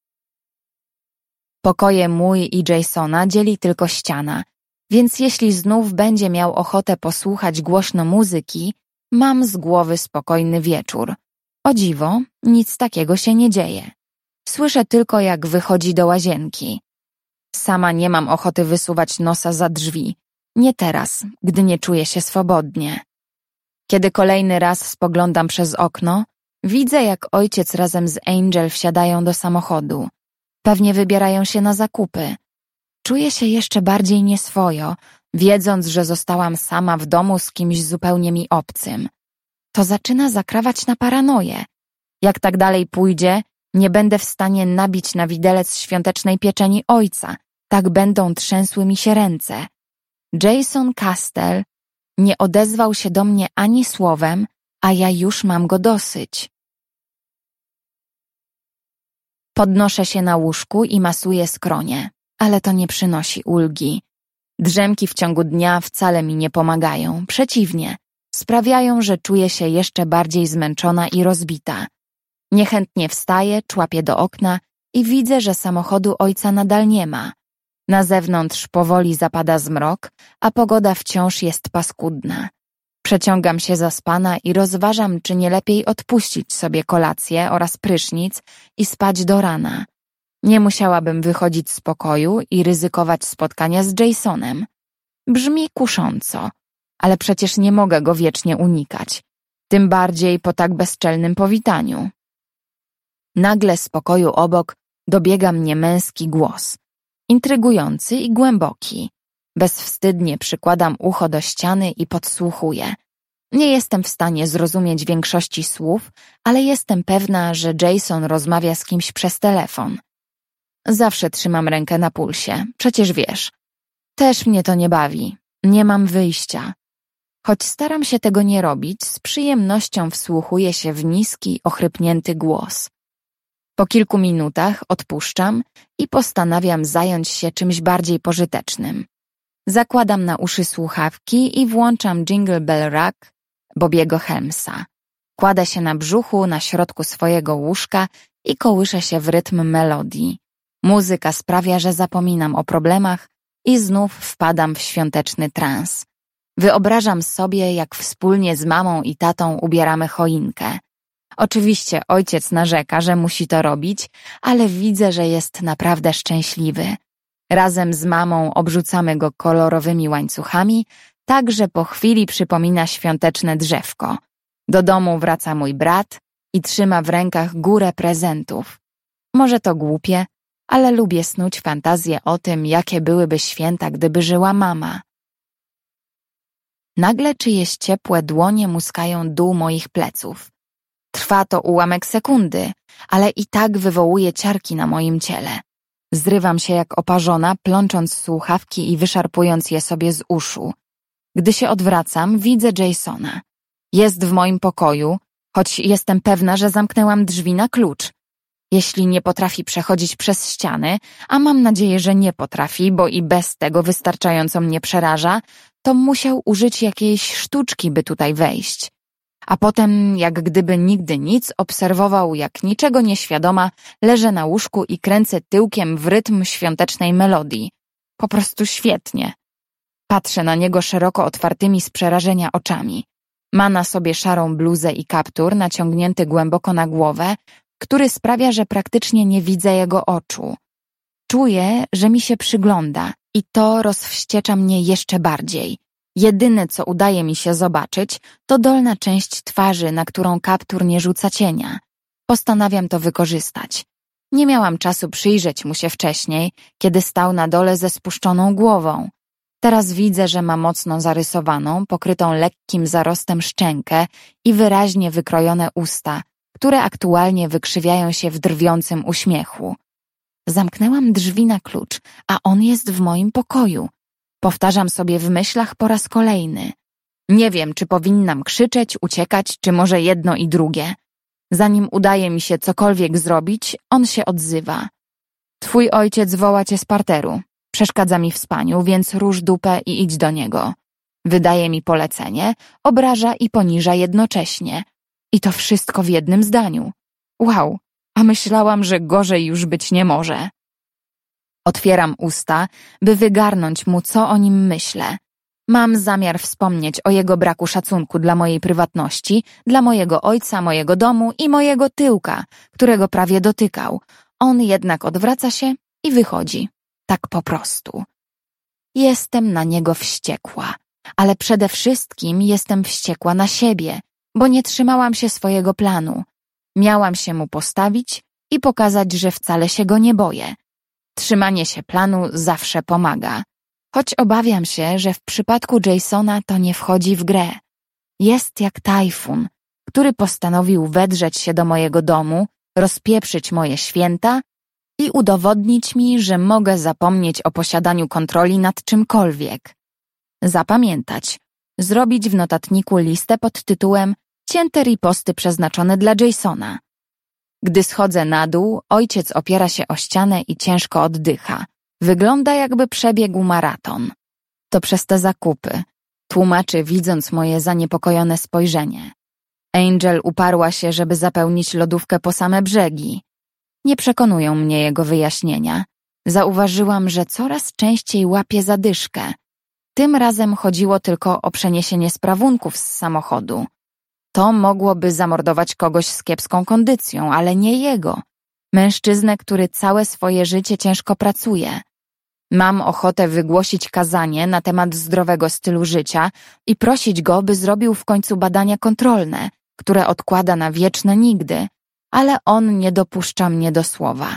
Speaker 2: Pokoje mój i Jasona dzieli tylko ściana, więc jeśli znów będzie miał ochotę posłuchać głośno muzyki, mam z głowy spokojny wieczór. O dziwo, nic takiego się nie dzieje. Słyszę tylko, jak wychodzi do łazienki. Sama nie mam ochoty wysuwać nosa za drzwi. Nie teraz, gdy nie czuję się swobodnie. Kiedy kolejny raz spoglądam przez okno, widzę, jak ojciec razem z Angel wsiadają do samochodu. Pewnie wybierają się na zakupy. Czuję się jeszcze bardziej nieswojo, wiedząc, że zostałam sama w domu z kimś zupełnie mi obcym. To zaczyna zakrawać na paranoję. Jak tak dalej pójdzie, nie będę w stanie nabić na widelec świątecznej pieczeni ojca. Tak będą trzęsły mi się ręce. Jason Castell nie odezwał się do mnie ani słowem, a ja już mam go dosyć. Podnoszę się na łóżku i masuję skronie, ale to nie przynosi ulgi. Drzemki w ciągu dnia wcale mi nie pomagają, przeciwnie, sprawiają, że czuję się jeszcze bardziej zmęczona i rozbita. Niechętnie wstaję, człapię do okna i widzę, że samochodu ojca nadal nie ma. Na zewnątrz powoli zapada zmrok, a pogoda wciąż jest paskudna. Przeciągam się zaspana i rozważam, czy nie lepiej odpuścić sobie kolację oraz prysznic i spać do rana. Nie musiałabym wychodzić z pokoju i ryzykować spotkania z Jasonem. Brzmi kusząco, ale przecież nie mogę go wiecznie unikać, tym bardziej po tak bezczelnym powitaniu. Nagle z pokoju obok dobiega mnie męski głos. Intrygujący i głęboki. Bezwstydnie przykładam ucho do ściany i podsłuchuję. Nie jestem w stanie zrozumieć większości słów, ale jestem pewna, że Jason rozmawia z kimś przez telefon. Zawsze trzymam rękę na pulsie, przecież wiesz. Też mnie to nie bawi, nie mam wyjścia. Choć staram się tego nie robić, z przyjemnością wsłuchuję się w niski, ochrypnięty głos. Po kilku minutach odpuszczam i postanawiam zająć się czymś bardziej pożytecznym. Zakładam na uszy słuchawki i włączam Jingle Bell Rock Bobiego Helmsa. Kładę się na brzuchu na środku swojego łóżka i kołyszę się w rytm melodii. Muzyka sprawia, że zapominam o problemach i znów wpadam w świąteczny trans. Wyobrażam sobie, jak wspólnie z mamą i tatą ubieramy choinkę. Oczywiście ojciec narzeka, że musi to robić, ale widzę, że jest naprawdę szczęśliwy. Razem z mamą obrzucamy go kolorowymi łańcuchami, tak że po chwili przypomina świąteczne drzewko. Do domu wraca mój brat i trzyma w rękach górę prezentów. Może to głupie, ale lubię snuć fantazję o tym, jakie byłyby święta, gdyby żyła mama. Nagle czyjeś ciepłe dłonie muskają dół moich pleców. Trwa to ułamek sekundy, ale i tak wywołuje ciarki na moim ciele. Zrywam się jak oparzona, plącząc słuchawki i wyszarpując je sobie z uszu. Gdy się odwracam, widzę Jasona. Jest w moim pokoju, choć jestem pewna, że zamknęłam drzwi na klucz. Jeśli nie potrafi przechodzić przez ściany, a mam nadzieję, że nie potrafi, bo i bez tego wystarczająco mnie przeraża, to musiał użyć jakiejś sztuczki, by tutaj wejść. A potem, jak gdyby nigdy nic, obserwował, jak niczego nieświadoma leżę na łóżku i kręcę tyłkiem w rytm świątecznej melodii. Po prostu świetnie. Patrzę na niego szeroko otwartymi z przerażenia oczami. Ma na sobie szarą bluzę i kaptur naciągnięty głęboko na głowę, który sprawia, że praktycznie nie widzę jego oczu. Czuję, że mi się przygląda i to rozwściecza mnie jeszcze bardziej. Jedyne, co udaje mi się zobaczyć, to dolna część twarzy, na którą kaptur nie rzuca cienia. Postanawiam to wykorzystać. Nie miałam czasu przyjrzeć mu się wcześniej, kiedy stał na dole ze spuszczoną głową. Teraz widzę, że ma mocno zarysowaną, pokrytą lekkim zarostem szczękę i wyraźnie wykrojone usta, które aktualnie wykrzywiają się w drwiącym uśmiechu. Zamknęłam drzwi na klucz, a on jest w moim pokoju. Powtarzam sobie w myślach po raz kolejny. Nie wiem, czy powinnam krzyczeć, uciekać, czy może jedno i drugie. Zanim udaje mi się cokolwiek zrobić, on się odzywa. Twój ojciec woła cię z parteru. Przeszkadza mi w spaniu, więc rusz dupę i idź do niego. Wydaje mi polecenie, obraża i poniża jednocześnie. I to wszystko w jednym zdaniu. Wow, a myślałam, że gorzej już być nie może. Otwieram usta, by wygarnąć mu, co o nim myślę. Mam zamiar wspomnieć o jego braku szacunku dla mojej prywatności, dla mojego ojca, mojego domu i mojego tyłka, którego prawie dotykał. On jednak odwraca się i wychodzi. Tak po prostu. Jestem na niego wściekła, ale przede wszystkim jestem wściekła na siebie, bo nie trzymałam się swojego planu. Miałam się mu postawić i pokazać, że wcale się go nie boję. Trzymanie się planu zawsze pomaga. Choć obawiam się, że w przypadku Jasona to nie wchodzi w grę. Jest jak tajfun, który postanowił wedrzeć się do mojego domu, rozpieprzyć moje święta i udowodnić mi, że mogę zapomnieć o posiadaniu kontroli nad czymkolwiek. Zapamiętać, zrobić w notatniku listę pod tytułem Cięte riposty przeznaczone dla Jasona. Gdy schodzę na dół, ojciec opiera się o ścianę i ciężko oddycha. Wygląda, jakby przebiegł maraton. To przez te zakupy, tłumaczy, widząc moje zaniepokojone spojrzenie. Angel uparła się, żeby zapełnić lodówkę po same brzegi. Nie przekonują mnie jego wyjaśnienia. Zauważyłam, że coraz częściej łapie zadyszkę. Tym razem chodziło tylko o przeniesienie sprawunków z samochodu. To mogłoby zamordować kogoś z kiepską kondycją, ale nie jego. Mężczyznę, który całe swoje życie ciężko pracuje. Mam ochotę wygłosić kazanie na temat zdrowego stylu życia i prosić go, by zrobił w końcu badania kontrolne, które odkłada na wieczne nigdy, ale on nie dopuszcza mnie do słowa.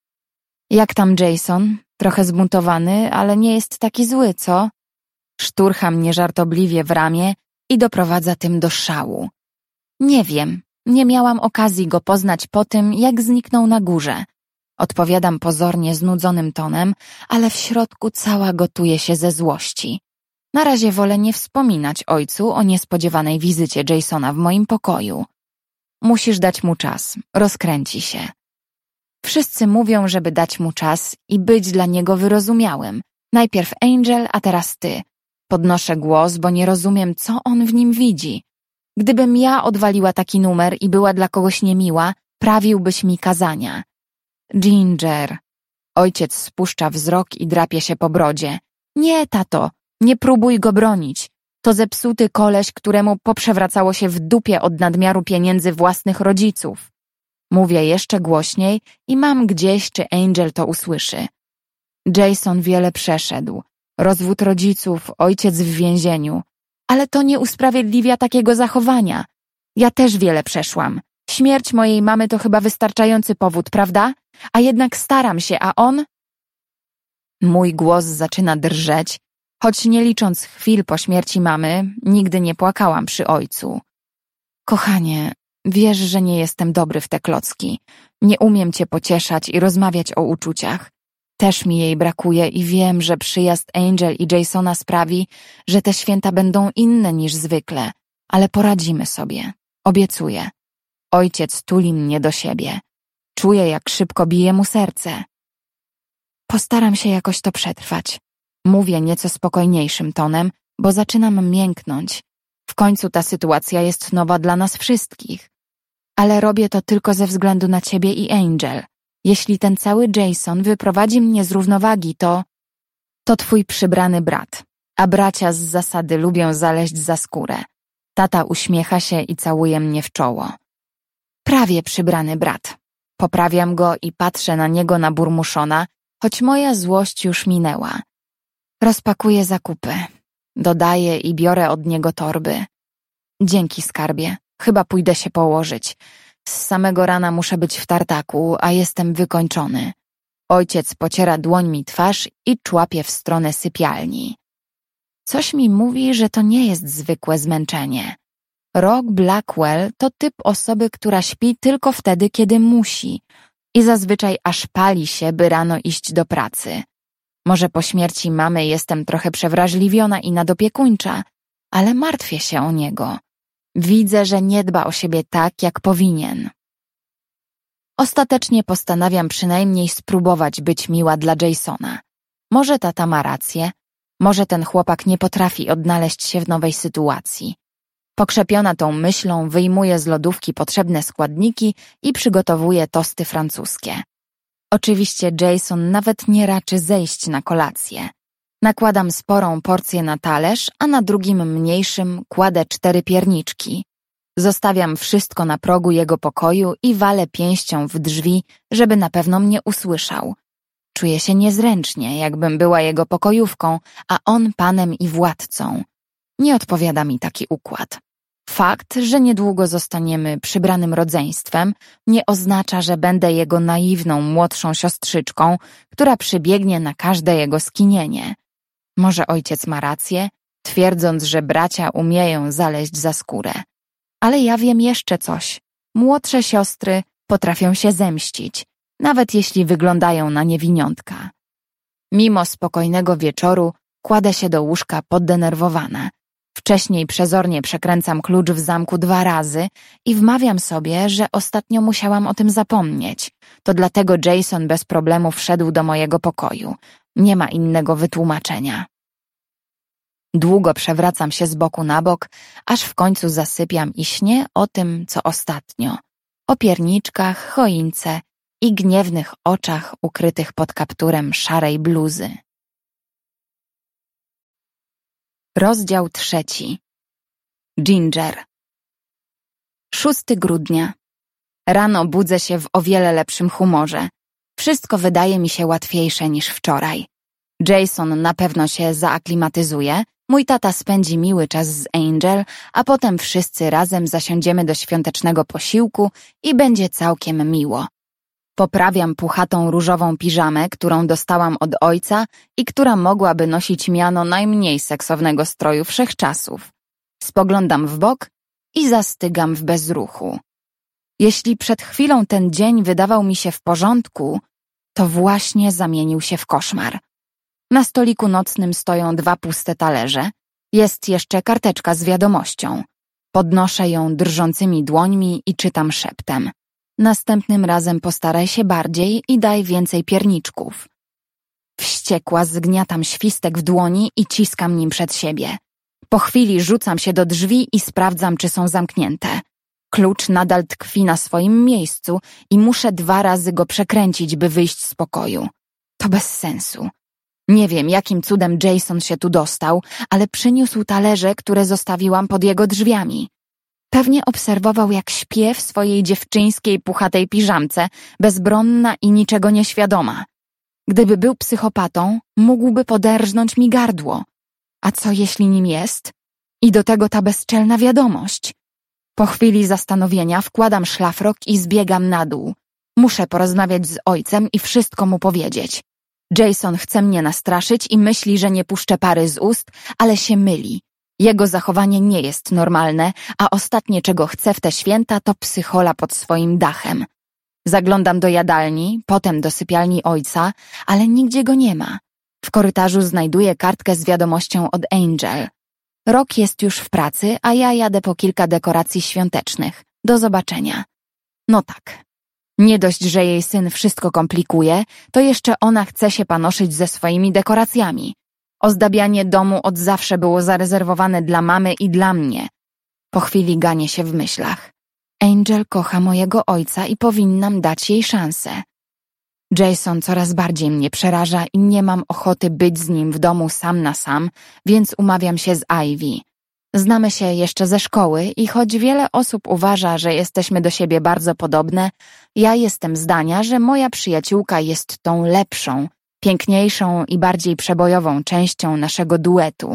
Speaker 2: Jak tam Jason? Trochę zbuntowany, ale nie jest taki zły, co? Szturcha mnie żartobliwie w ramię i doprowadza tym do szału. Nie wiem, nie miałam okazji go poznać po tym, jak zniknął na górze. Odpowiadam pozornie znudzonym tonem, ale w środku cała gotuje się ze złości. Na razie wolę nie wspominać ojcu o niespodziewanej wizycie Jasona w moim pokoju. Musisz dać mu czas, rozkręci się. Wszyscy mówią, żeby dać mu czas i być dla niego wyrozumiałym. Najpierw Angel, a teraz ty. Podnoszę głos, bo nie rozumiem, co on w nim widzi. Gdybym ja odwaliła taki numer i była dla kogoś niemiła, prawiłbyś mi kazania. Ginger. Ojciec spuszcza wzrok i drapie się po brodzie. Nie, tato, nie próbuj go bronić. To zepsuty koleś, któremu poprzewracało się w dupie od nadmiaru pieniędzy własnych rodziców. Mówię jeszcze głośniej i mam gdzieś, czy Angel to usłyszy. Jason wiele przeszedł. Rozwód rodziców, ojciec w więzieniu. Ale to nie usprawiedliwia takiego zachowania. Ja też wiele przeszłam. Śmierć mojej mamy to chyba wystarczający powód, prawda? A jednak staram się, a on... Mój głos zaczyna drżeć, choć nie licząc chwil po śmierci mamy, nigdy nie płakałam przy ojcu. Kochanie, wiesz, że nie jestem dobry w te klocki. Nie umiem cię pocieszać i rozmawiać o uczuciach. Też mi jej brakuje i wiem, że przyjazd Angel i Jasona sprawi, że te święta będą inne niż zwykle, ale poradzimy sobie. Obiecuję. Ojciec tuli mnie do siebie. Czuję, jak szybko bije mu serce. Postaram się jakoś to przetrwać. Mówię nieco spokojniejszym tonem, bo zaczynam mięknąć. W końcu ta sytuacja jest nowa dla nas wszystkich. Ale robię to tylko ze względu na ciebie i Angel. Jeśli ten cały Jason wyprowadzi mnie z równowagi, to... To twój przybrany brat, a bracia z zasady lubią zaleźć za skórę. Tata uśmiecha się i całuje mnie w czoło. Prawie przybrany brat. Poprawiam go i patrzę na niego naburmuszona, choć moja złość już minęła. Rozpakuję zakupy. Dodaję i biorę od niego torby. Dzięki, skarbie. Chyba pójdę się położyć. Z samego rana muszę być w tartaku, a jestem wykończony. Ojciec pociera dłońmi twarz i człapie w stronę sypialni. Coś mi mówi, że to nie jest zwykłe zmęczenie. Rob Blackwell to typ osoby, która śpi tylko wtedy, kiedy musi. i zazwyczaj aż pali się, by rano iść do pracy. Może po śmierci mamy jestem trochę przewrażliwiona i nadopiekuńcza, ale martwię się o niego. Widzę, że nie dba o siebie tak, jak powinien. Ostatecznie postanawiam przynajmniej spróbować być miła dla Jasona. Może tata ma rację, może ten chłopak nie potrafi odnaleźć się w nowej sytuacji. Pokrzepiona tą myślą wyjmuję z lodówki potrzebne składniki i przygotowuję tosty francuskie. Oczywiście Jason nawet nie raczy zejść na kolację. Nakładam sporą porcję na talerz, a na drugim mniejszym kładę cztery pierniczki. Zostawiam wszystko na progu jego pokoju i walę pięścią w drzwi, żeby na pewno mnie usłyszał. Czuję się niezręcznie, jakbym była jego pokojówką, a on panem i władcą. Nie odpowiada mi taki układ. Fakt, że niedługo zostaniemy przybranym rodzeństwem, nie oznacza, że będę jego naiwną, młodszą siostrzyczką, która przybiegnie na każde jego skinienie. Może ojciec ma rację, twierdząc, że bracia umieją zaleźć za skórę. Ale ja wiem jeszcze coś. Młodsze siostry potrafią się zemścić, nawet jeśli wyglądają na niewiniątka. Mimo spokojnego wieczoru kładę się do łóżka poddenerwowana. Wcześniej przezornie przekręcam klucz w zamku dwa razy i wmawiam sobie, że ostatnio musiałam o tym zapomnieć. To dlatego Jason bez problemu wszedł do mojego pokoju. Nie ma innego wytłumaczenia. Długo przewracam się z boku na bok, aż w końcu zasypiam i śnię o tym, co ostatnio. O pierniczkach, choince i gniewnych oczach ukrytych pod kapturem szarej bluzy. Rozdział trzeci. Ginger. szóstego grudnia. Rano budzę się w o wiele lepszym humorze. Wszystko wydaje mi się łatwiejsze niż wczoraj. Jason na pewno się zaaklimatyzuje, mój tata spędzi miły czas z Angel, a potem wszyscy razem zasiądziemy do świątecznego posiłku i będzie całkiem miło. Poprawiam puchatą różową piżamę, którą dostałam od ojca i która mogłaby nosić miano najmniej seksownego stroju wszechczasów. Spoglądam w bok i zastygam w bezruchu. Jeśli przed chwilą ten dzień wydawał mi się w porządku, to właśnie zamienił się w koszmar. Na stoliku nocnym stoją dwa puste talerze. Jest jeszcze karteczka z wiadomością. Podnoszę ją drżącymi dłońmi i czytam szeptem. Następnym razem postaraj się bardziej i daj więcej pierniczków. Wściekła zgniatam świstek w dłoni i ciskam nim przed siebie. Po chwili rzucam się do drzwi i sprawdzam, czy są zamknięte. Klucz nadal tkwi na swoim miejscu i muszę dwa razy go przekręcić, by wyjść z pokoju. To bez sensu. Nie wiem, jakim cudem Jason się tu dostał, ale przyniósł talerze, które zostawiłam pod jego drzwiami. Pewnie obserwował, jak śpię w swojej dziewczyńskiej puchatej piżamce, bezbronna i niczego nieświadoma. Gdyby był psychopatą, mógłby poderżnąć mi gardło. A co jeśli nim jest? I do tego ta bezczelna wiadomość. Po chwili zastanowienia wkładam szlafrok i zbiegam na dół. Muszę porozmawiać z ojcem i wszystko mu powiedzieć. Jason chce mnie nastraszyć i myśli, że nie puszczę pary z ust, ale się myli. Jego zachowanie nie jest normalne, a ostatnie, czego chce w te święta, to psychola pod swoim dachem. Zaglądam do jadalni, potem do sypialni ojca, ale nigdzie go nie ma. W korytarzu znajduję kartkę z wiadomością od Angel. Rok jest już w pracy, a ja jadę po kilka dekoracji świątecznych. Do zobaczenia. No tak. Nie dość, że jej syn wszystko komplikuje, to jeszcze ona chce się panoszyć ze swoimi dekoracjami. Ozdabianie domu od zawsze było zarezerwowane dla mamy i dla mnie. Po chwili ganię się w myślach. Angel kocha mojego ojca i powinnam dać jej szansę. Jason coraz bardziej mnie przeraża i nie mam ochoty być z nim w domu sam na sam, więc umawiam się z Ivy. Znamy się jeszcze ze szkoły i choć wiele osób uważa, że jesteśmy do siebie bardzo podobne, ja jestem zdania, że moja przyjaciółka jest tą lepszą, piękniejszą i bardziej przebojową częścią naszego duetu.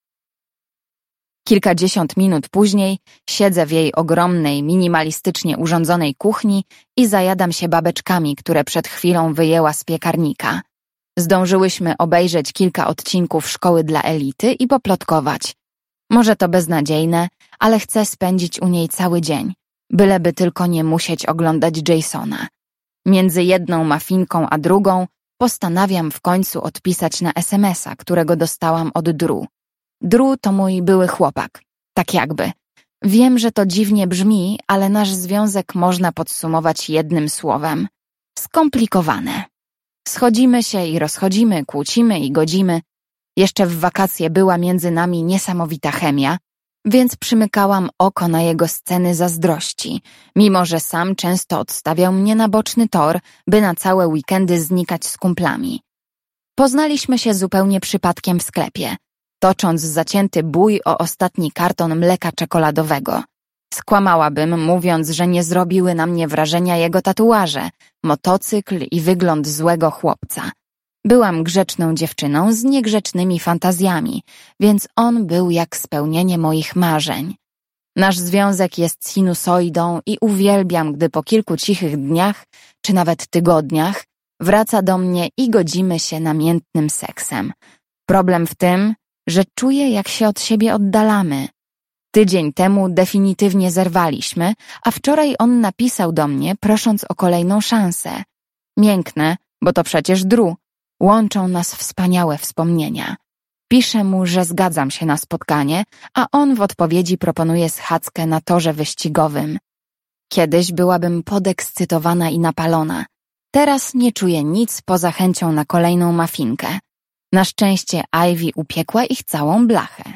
Speaker 2: Kilkadziesiąt minut później siedzę w jej ogromnej, minimalistycznie urządzonej kuchni i zajadam się babeczkami, które przed chwilą wyjęła z piekarnika. Zdążyłyśmy obejrzeć kilka odcinków Szkoły dla Elity i poplotkować. Może to beznadziejne, ale chcę spędzić u niej cały dzień, byleby tylko nie musieć oglądać Jasona. Między jedną mafinką a drugą postanawiam w końcu odpisać na es em es a, którego dostałam od Drew. Drew to mój były chłopak. Tak jakby. Wiem, że to dziwnie brzmi, ale nasz związek można podsumować jednym słowem. Skomplikowane. Schodzimy się i rozchodzimy, kłócimy i godzimy. Jeszcze w wakacje była między nami niesamowita chemia, więc przymykałam oko na jego sceny zazdrości, mimo że sam często odstawiał mnie na boczny tor, by na całe weekendy znikać z kumplami. Poznaliśmy się zupełnie przypadkiem w sklepie, tocząc zacięty bój o ostatni karton mleka czekoladowego. Skłamałabym, mówiąc, że nie zrobiły na mnie wrażenia jego tatuaże, motocykl i wygląd złego chłopca. Byłam grzeczną dziewczyną z niegrzecznymi fantazjami, więc on był jak spełnienie moich marzeń. Nasz związek jest sinusoidą i uwielbiam, gdy po kilku cichych dniach, czy nawet tygodniach, wraca do mnie i godzimy się namiętnym seksem. Problem w tym, że czuję, jak się od siebie oddalamy. Tydzień temu definitywnie zerwaliśmy, a wczoraj on napisał do mnie, prosząc o kolejną szansę. Miękne, bo to przecież Drew. Łączą nas wspaniałe wspomnienia. Piszę mu, że zgadzam się na spotkanie, a on w odpowiedzi proponuje schadzkę na torze wyścigowym. Kiedyś byłabym podekscytowana i napalona. Teraz nie czuję nic poza chęcią na kolejną mafinkę. Na szczęście Ivy upiekła ich całą blachę.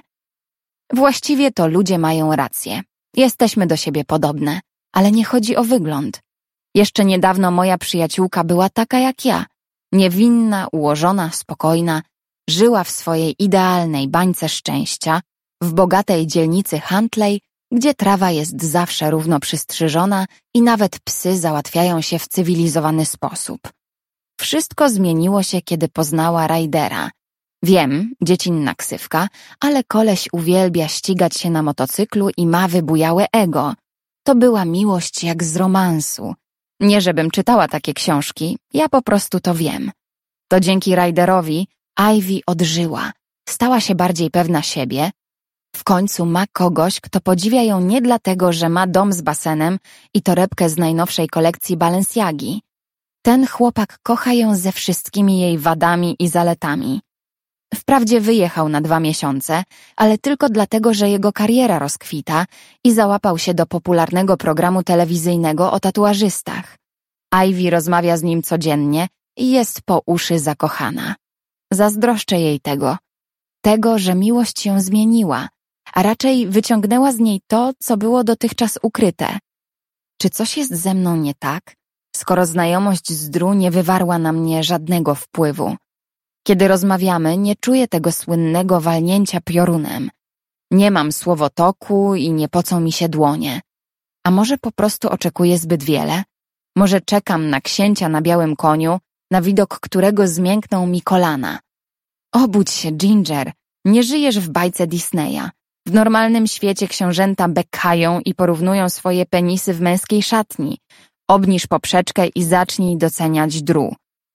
Speaker 2: Właściwie to ludzie mają rację. Jesteśmy do siebie podobne, ale nie chodzi o wygląd. Jeszcze niedawno moja przyjaciółka była taka jak ja. Niewinna, ułożona, spokojna, żyła w swojej idealnej bańce szczęścia, w bogatej dzielnicy Huntley, gdzie trawa jest zawsze równo przystrzyżona i nawet psy załatwiają się w cywilizowany sposób. Wszystko zmieniło się, kiedy poznała Rydera. Wiem, dziecinna ksywka, ale koleś uwielbia ścigać się na motocyklu i ma wybujałe ego. To była miłość jak z romansu. Nie żebym czytała takie książki, ja po prostu to wiem. To dzięki Ryderowi Ivy odżyła, stała się bardziej pewna siebie. W końcu ma kogoś, kto podziwia ją nie dlatego, że ma dom z basenem i torebkę z najnowszej kolekcji Balenciagi. Ten chłopak kocha ją ze wszystkimi jej wadami i zaletami. Wprawdzie wyjechał na dwa miesiące, ale tylko dlatego, że jego kariera rozkwita i załapał się do popularnego programu telewizyjnego o tatuażystach. Ivy rozmawia z nim codziennie i jest po uszy zakochana. Zazdroszczę jej tego. Tego, że miłość ją zmieniła, a raczej wyciągnęła z niej to, co było dotychczas ukryte. Czy coś jest ze mną nie tak, skoro znajomość z Drew nie wywarła na mnie żadnego wpływu? Kiedy rozmawiamy, nie czuję tego słynnego walnięcia piorunem. Nie mam słowotoku i nie pocą mi się dłonie. A może po prostu oczekuję zbyt wiele? Może czekam na księcia na białym koniu, na widok którego zmiękną mi kolana. Obudź się, Ginger, nie żyjesz w bajce Disneya. W normalnym świecie książęta bekają i porównują swoje penisy w męskiej szatni. Obniż poprzeczkę i zacznij doceniać Drew.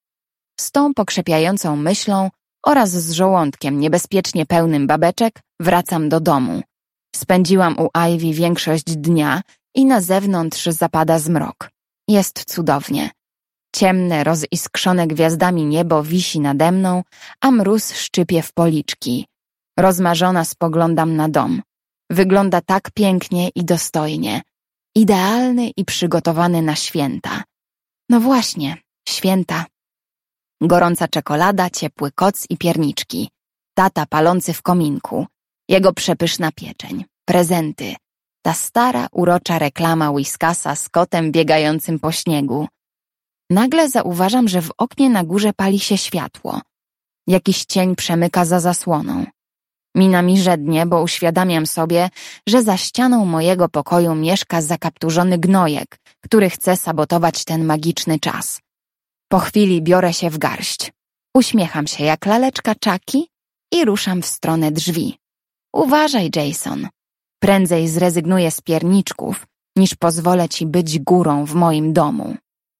Speaker 2: Z tą pokrzepiającą myślą oraz z żołądkiem niebezpiecznie pełnym babeczek wracam do domu. Spędziłam u Ivy większość dnia i na zewnątrz zapada zmrok. Jest cudownie. Ciemne, roziskrzone gwiazdami niebo wisi nade mną, a mróz szczypie w policzki. Rozmarzona spoglądam na dom. Wygląda tak pięknie i dostojnie. Idealny i przygotowany na święta. No właśnie, święta. Gorąca czekolada, ciepły koc i pierniczki. Tata palący w kominku. Jego przepyszna pieczeń. Prezenty. Ta stara, urocza reklama Whiskasa z kotem biegającym po śniegu. Nagle zauważam, że w oknie na górze pali się światło. Jakiś cień przemyka za zasłoną. Mina mi żednie, bo uświadamiam sobie, że za ścianą mojego pokoju mieszka zakapturzony gnojek, który chce sabotować ten magiczny czas. Po chwili biorę się w garść. Uśmiecham się jak laleczka Chucky i ruszam w stronę drzwi. Uważaj, Jason. Prędzej zrezygnuję z pierniczków, niż pozwolę ci być górą w moim domu.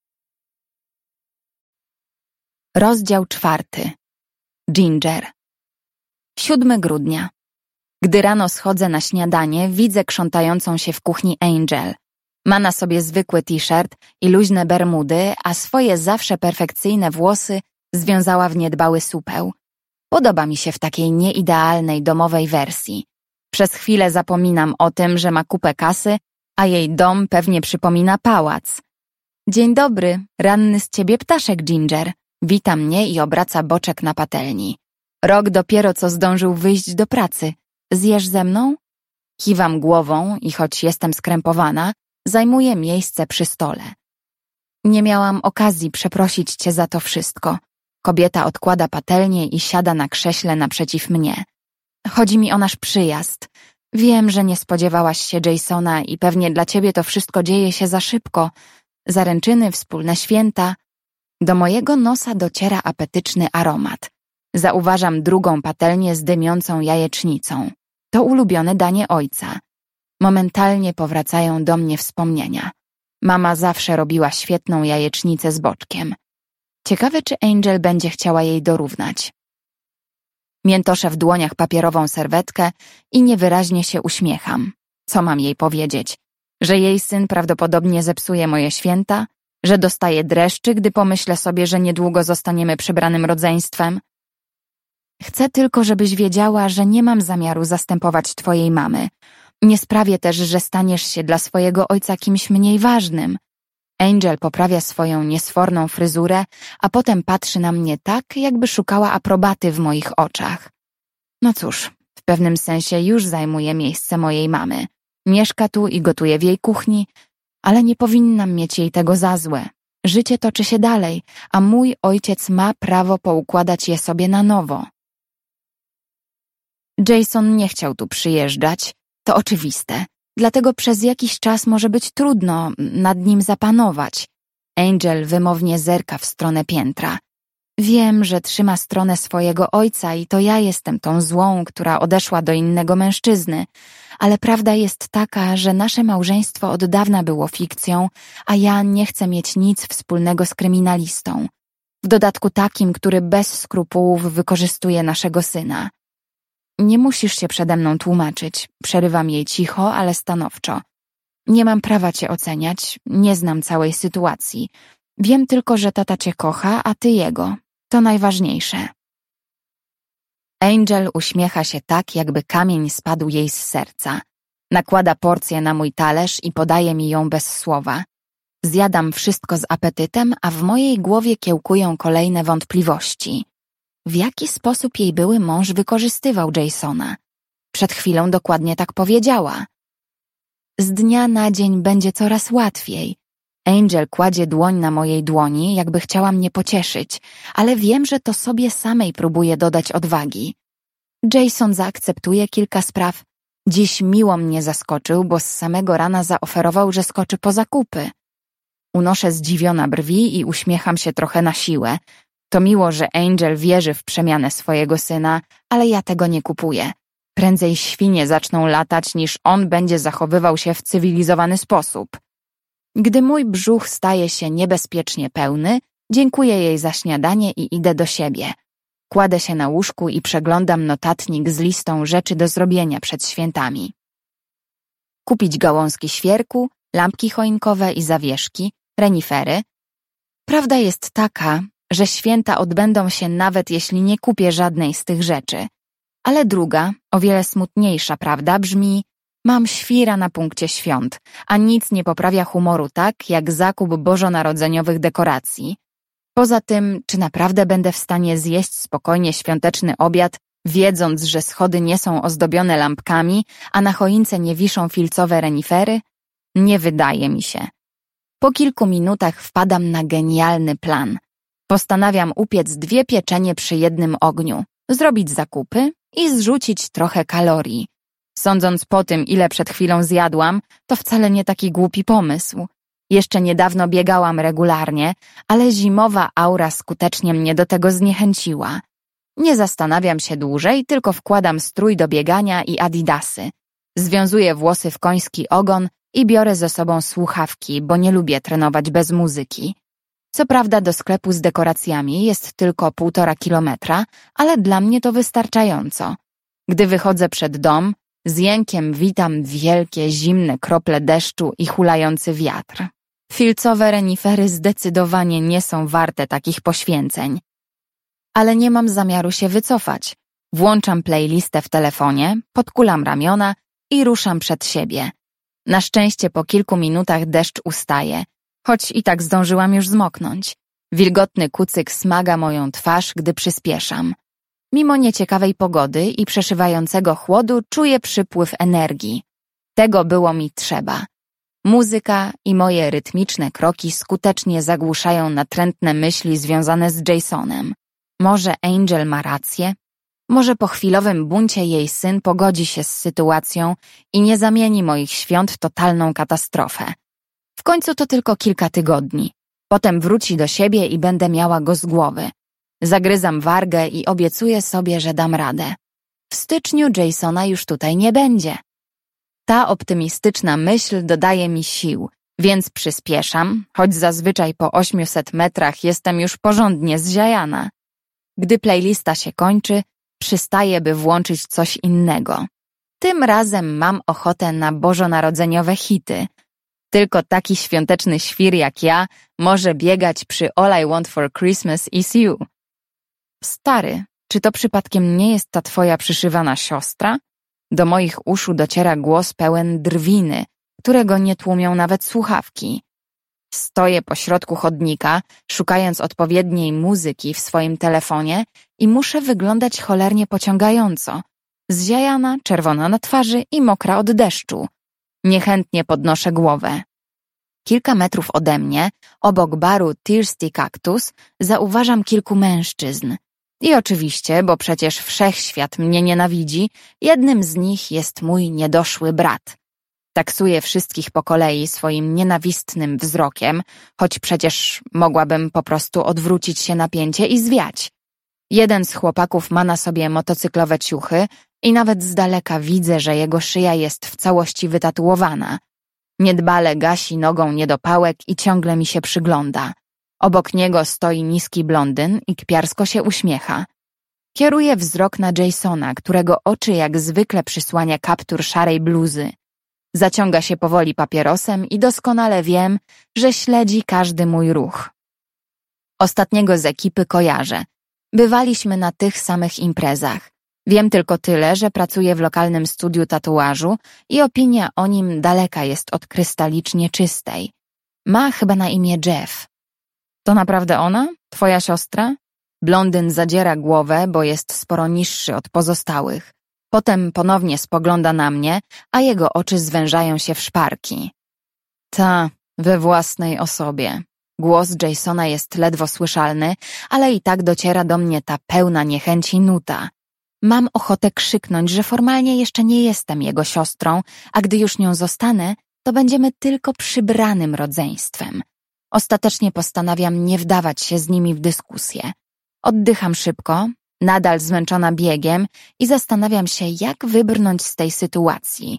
Speaker 2: Rozdział czwarty. Ginger. siódmego grudnia. Gdy rano schodzę na śniadanie, widzę krzątającą się w kuchni Angel. Ma na sobie zwykły t-shirt i luźne bermudy, a swoje zawsze perfekcyjne włosy związała w niedbały supeł. Podoba mi się w takiej nieidealnej domowej wersji. Przez chwilę zapominam o tym, że ma kupę kasy, a jej dom pewnie przypomina pałac. Dzień dobry, ranny z ciebie ptaszek, Ginger. Wita mnie i obraca boczek na patelni. Rok dopiero co zdążył wyjść do pracy. Zjesz ze mną? Kiwam głową i choć jestem skrępowana, zajmuję miejsce przy stole. Nie miałam okazji przeprosić cię za to wszystko. Kobieta odkłada patelnię i siada na krześle naprzeciw mnie. Chodzi mi o nasz przyjazd. Wiem, że nie spodziewałaś się Jasona i pewnie dla ciebie to wszystko dzieje się za szybko. Zaręczyny, wspólne święta. Do mojego nosa dociera apetyczny aromat. Zauważam drugą patelnię z dymiącą jajecznicą. To ulubione danie ojca. Momentalnie powracają do mnie wspomnienia. Mama zawsze robiła świetną jajecznicę z boczkiem. Ciekawe, czy Angel będzie chciała jej dorównać. Miętoszę w dłoniach papierową serwetkę i niewyraźnie się uśmiecham. Co mam jej powiedzieć? Że jej syn prawdopodobnie zepsuje moje święta? Że dostaje dreszczy, gdy pomyślę sobie, że niedługo zostaniemy przybranym rodzeństwem? Chcę tylko, żebyś wiedziała, że nie mam zamiaru zastępować twojej mamy. Nie sprawię też, że staniesz się dla swojego ojca kimś mniej ważnym. Angel poprawia swoją niesforną fryzurę, a potem patrzy na mnie tak, jakby szukała aprobaty w moich oczach. No cóż, w pewnym sensie już zajmuje miejsce mojej mamy. Mieszka tu i gotuje w jej kuchni, ale nie powinnam mieć jej tego za złe. Życie toczy się dalej, a mój ojciec ma prawo poukładać je sobie na nowo. Jason nie chciał tu przyjeżdżać, to oczywiste. Dlatego przez jakiś czas może być trudno nad nim zapanować. Angel wymownie zerka w stronę piętra. Wiem, że trzyma stronę swojego ojca i to ja jestem tą złą, która odeszła do innego mężczyzny, ale prawda jest taka, że nasze małżeństwo od dawna było fikcją, a ja nie chcę mieć nic wspólnego z kryminalistą. W dodatku takim, który bez skrupułów wykorzystuje naszego syna. Nie musisz się przede mną tłumaczyć, przerywam jej cicho, ale stanowczo. Nie mam prawa cię oceniać, nie znam całej sytuacji. Wiem tylko, że tata cię kocha, a ty jego. To najważniejsze. Angel uśmiecha się tak, jakby kamień spadł jej z serca. Nakłada porcję na mój talerz i podaje mi ją bez słowa. Zjadam wszystko z apetytem, a w mojej głowie kiełkują kolejne wątpliwości. W jaki sposób jej były mąż wykorzystywał Jasona? Przed chwilą dokładnie tak powiedziała. Z dnia na dzień będzie coraz łatwiej. Angel kładzie dłoń na mojej dłoni, jakby chciała mnie pocieszyć, ale wiem, że to sobie samej próbuje dodać odwagi. Jason zaakceptuje kilka spraw. Dziś miło mnie zaskoczył, bo z samego rana zaoferował, że skoczy po zakupy. Unoszę zdziwiona brwi i uśmiecham się trochę na siłę. To miło, że Angel wierzy w przemianę swojego syna, ale ja tego nie kupuję. Prędzej świnie zaczną latać, niż on będzie zachowywał się w cywilizowany sposób. Gdy mój brzuch staje się niebezpiecznie pełny, dziękuję jej za śniadanie i idę do siebie. Kładę się na łóżku i przeglądam notatnik z listą rzeczy do zrobienia przed świętami. Kupić gałązki świerku, lampki choinkowe i zawieszki, renifery. Prawda jest taka, że święta odbędą się nawet jeśli nie kupię żadnej z tych rzeczy. Ale druga, o wiele smutniejsza prawda brzmi: mam świra na punkcie świąt, a nic nie poprawia humoru tak, jak zakup bożonarodzeniowych dekoracji. Poza tym, czy naprawdę będę w stanie zjeść spokojnie świąteczny obiad, wiedząc, że schody nie są ozdobione lampkami, a na choince nie wiszą filcowe renifery? Nie wydaje mi się. Po kilku minutach wpadam na genialny plan. Postanawiam upiec dwie pieczenie przy jednym ogniu, zrobić zakupy i zrzucić trochę kalorii. Sądząc po tym, ile przed chwilą zjadłam, to wcale nie taki głupi pomysł. Jeszcze niedawno biegałam regularnie, ale zimowa aura skutecznie mnie do tego zniechęciła. Nie zastanawiam się dłużej, tylko wkładam strój do biegania i adidasy. Związuję włosy w koński ogon i biorę ze sobą słuchawki, bo nie lubię trenować bez muzyki. Co prawda do sklepu z dekoracjami jest tylko półtora kilometra, ale dla mnie to wystarczająco. Gdy wychodzę przed dom, Z jękiem witam wielkie, zimne krople deszczu i hulający wiatr. Filcowe renifery zdecydowanie nie są warte takich poświęceń. Ale nie mam zamiaru się wycofać. Włączam playlistę w telefonie, podkulam ramiona i ruszam przed siebie. Na szczęście po kilku minutach deszcz ustaje, choć i tak zdążyłam już zmoknąć. Wilgotny kucyk smaga moją twarz, gdy przyspieszam. Mimo nieciekawej pogody i przeszywającego chłodu czuję przypływ energii. Tego było mi trzeba. Muzyka i moje rytmiczne kroki skutecznie zagłuszają natrętne myśli związane z Jasonem. Może Angel ma rację? Może po chwilowym buncie jej syn pogodzi się z sytuacją i nie zamieni moich świąt w totalną katastrofę. W końcu to tylko kilka tygodni. Potem wróci do siebie i będę miała go z głowy. Zagryzam wargę i obiecuję sobie, że dam radę. W styczniu Jasona już tutaj nie będzie. Ta optymistyczna myśl dodaje mi sił, więc przyspieszam, choć zazwyczaj po ośmiuset metrach jestem już porządnie zziajana. Gdy playlista się kończy, przystaję, by włączyć coś innego. Tym razem mam ochotę na bożonarodzeniowe hity. Tylko taki świąteczny świr jak ja może biegać przy All I Want for Christmas is You. Stary, czy to przypadkiem nie jest ta twoja przyszywana siostra? Do moich uszu dociera głos pełen drwiny, którego nie tłumią nawet słuchawki. Stoję pośrodku chodnika, szukając odpowiedniej muzyki w swoim telefonie i muszę wyglądać cholernie pociągająco. Zziajana, czerwona na twarzy i mokra od deszczu. Niechętnie podnoszę głowę. Kilka metrów ode mnie, obok baru Thirsty Cactus, zauważam kilku mężczyzn. I oczywiście, bo przecież wszechświat mnie nienawidzi, jednym z nich jest mój niedoszły brat. Taksuję wszystkich po kolei swoim nienawistnym wzrokiem, choć przecież mogłabym po prostu odwrócić się na pięcie i zwiać. Jeden z chłopaków ma na sobie motocyklowe ciuchy i nawet z daleka widzę, że jego szyja jest w całości wytatuowana. Niedbale gasi nogą niedopałek i ciągle mi się przygląda. Obok niego stoi niski blondyn i kpiarsko się uśmiecha. Kieruję wzrok na Jasona, którego oczy jak zwykle przysłania kaptur szarej bluzy. Zaciąga się powoli papierosem i doskonale wiem, że śledzi każdy mój ruch. Ostatniego z ekipy kojarzę. Bywaliśmy na tych samych imprezach. Wiem tylko tyle, że pracuje w lokalnym studiu tatuażu i opinia o nim daleka jest od krystalicznie czystej. Ma chyba na imię Jeff. To naprawdę ona? Twoja siostra? Blondyn zadziera głowę, bo jest sporo niższy od pozostałych. Potem ponownie spogląda na mnie, a jego oczy zwężają się w szparki. Ta, we własnej osobie. Głos Jasona jest ledwo słyszalny, ale i tak dociera do mnie ta pełna niechęci nuta. Mam ochotę krzyknąć, że formalnie jeszcze nie jestem jego siostrą, a gdy już nią zostanę, to będziemy tylko przybranym rodzeństwem. Ostatecznie postanawiam nie wdawać się z nimi w dyskusję. Oddycham szybko, nadal zmęczona biegiem i zastanawiam się, jak wybrnąć z tej sytuacji.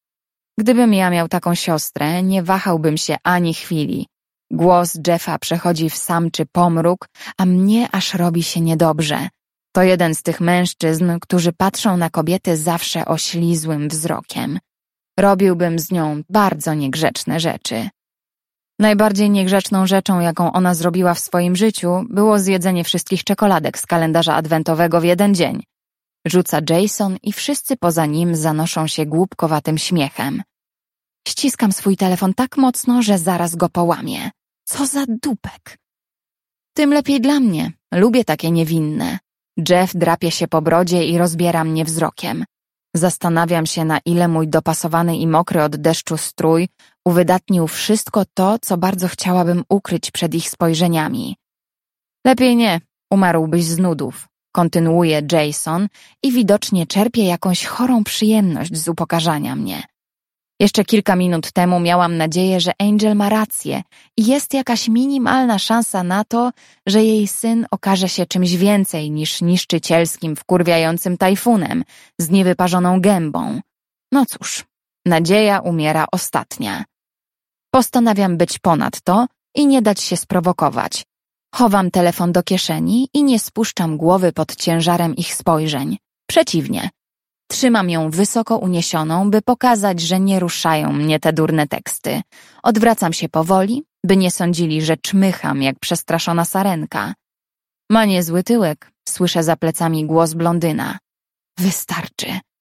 Speaker 2: Gdybym ja miał taką siostrę, nie wahałbym się ani chwili. Głos Jeffa przechodzi w samczy pomruk, a mnie aż robi się niedobrze. To jeden z tych mężczyzn, którzy patrzą na kobiety zawsze oślizłym wzrokiem. Robiłbym z nią bardzo niegrzeczne rzeczy. Najbardziej niegrzeczną rzeczą, jaką ona zrobiła w swoim życiu, było zjedzenie wszystkich czekoladek z kalendarza adwentowego w jeden dzień. Rzuca Jason i wszyscy poza nim zanoszą się głupkowatym śmiechem. Ściskam swój telefon tak mocno, że zaraz go połamię. Co za dupek! Tym lepiej dla mnie. Lubię takie niewinne. Jeff drapie się po brodzie i rozbiera mnie wzrokiem. Zastanawiam się, na ile mój dopasowany i mokry od deszczu strój uwydatnił wszystko to, co bardzo chciałabym ukryć przed ich spojrzeniami. Lepiej nie, umarłbyś z nudów, kontynuuje Jason i widocznie czerpie jakąś chorą przyjemność z upokarzania mnie. Jeszcze kilka minut temu miałam nadzieję, że Angel ma rację i jest jakaś minimalna szansa na to, że jej syn okaże się czymś więcej niż niszczycielskim, wkurwiającym tajfunem z niewyparzoną gębą. No cóż, nadzieja umiera ostatnia. Postanawiam być ponad to i nie dać się sprowokować. Chowam telefon do kieszeni i nie spuszczam głowy pod ciężarem ich spojrzeń. Przeciwnie. Trzymam ją wysoko uniesioną, by pokazać, że nie ruszają mnie te durne teksty. Odwracam się powoli, by nie sądzili, że czmycham jak przestraszona sarenka. Ma niezły tyłek, słyszę za plecami głos blondyna. Wystarczy.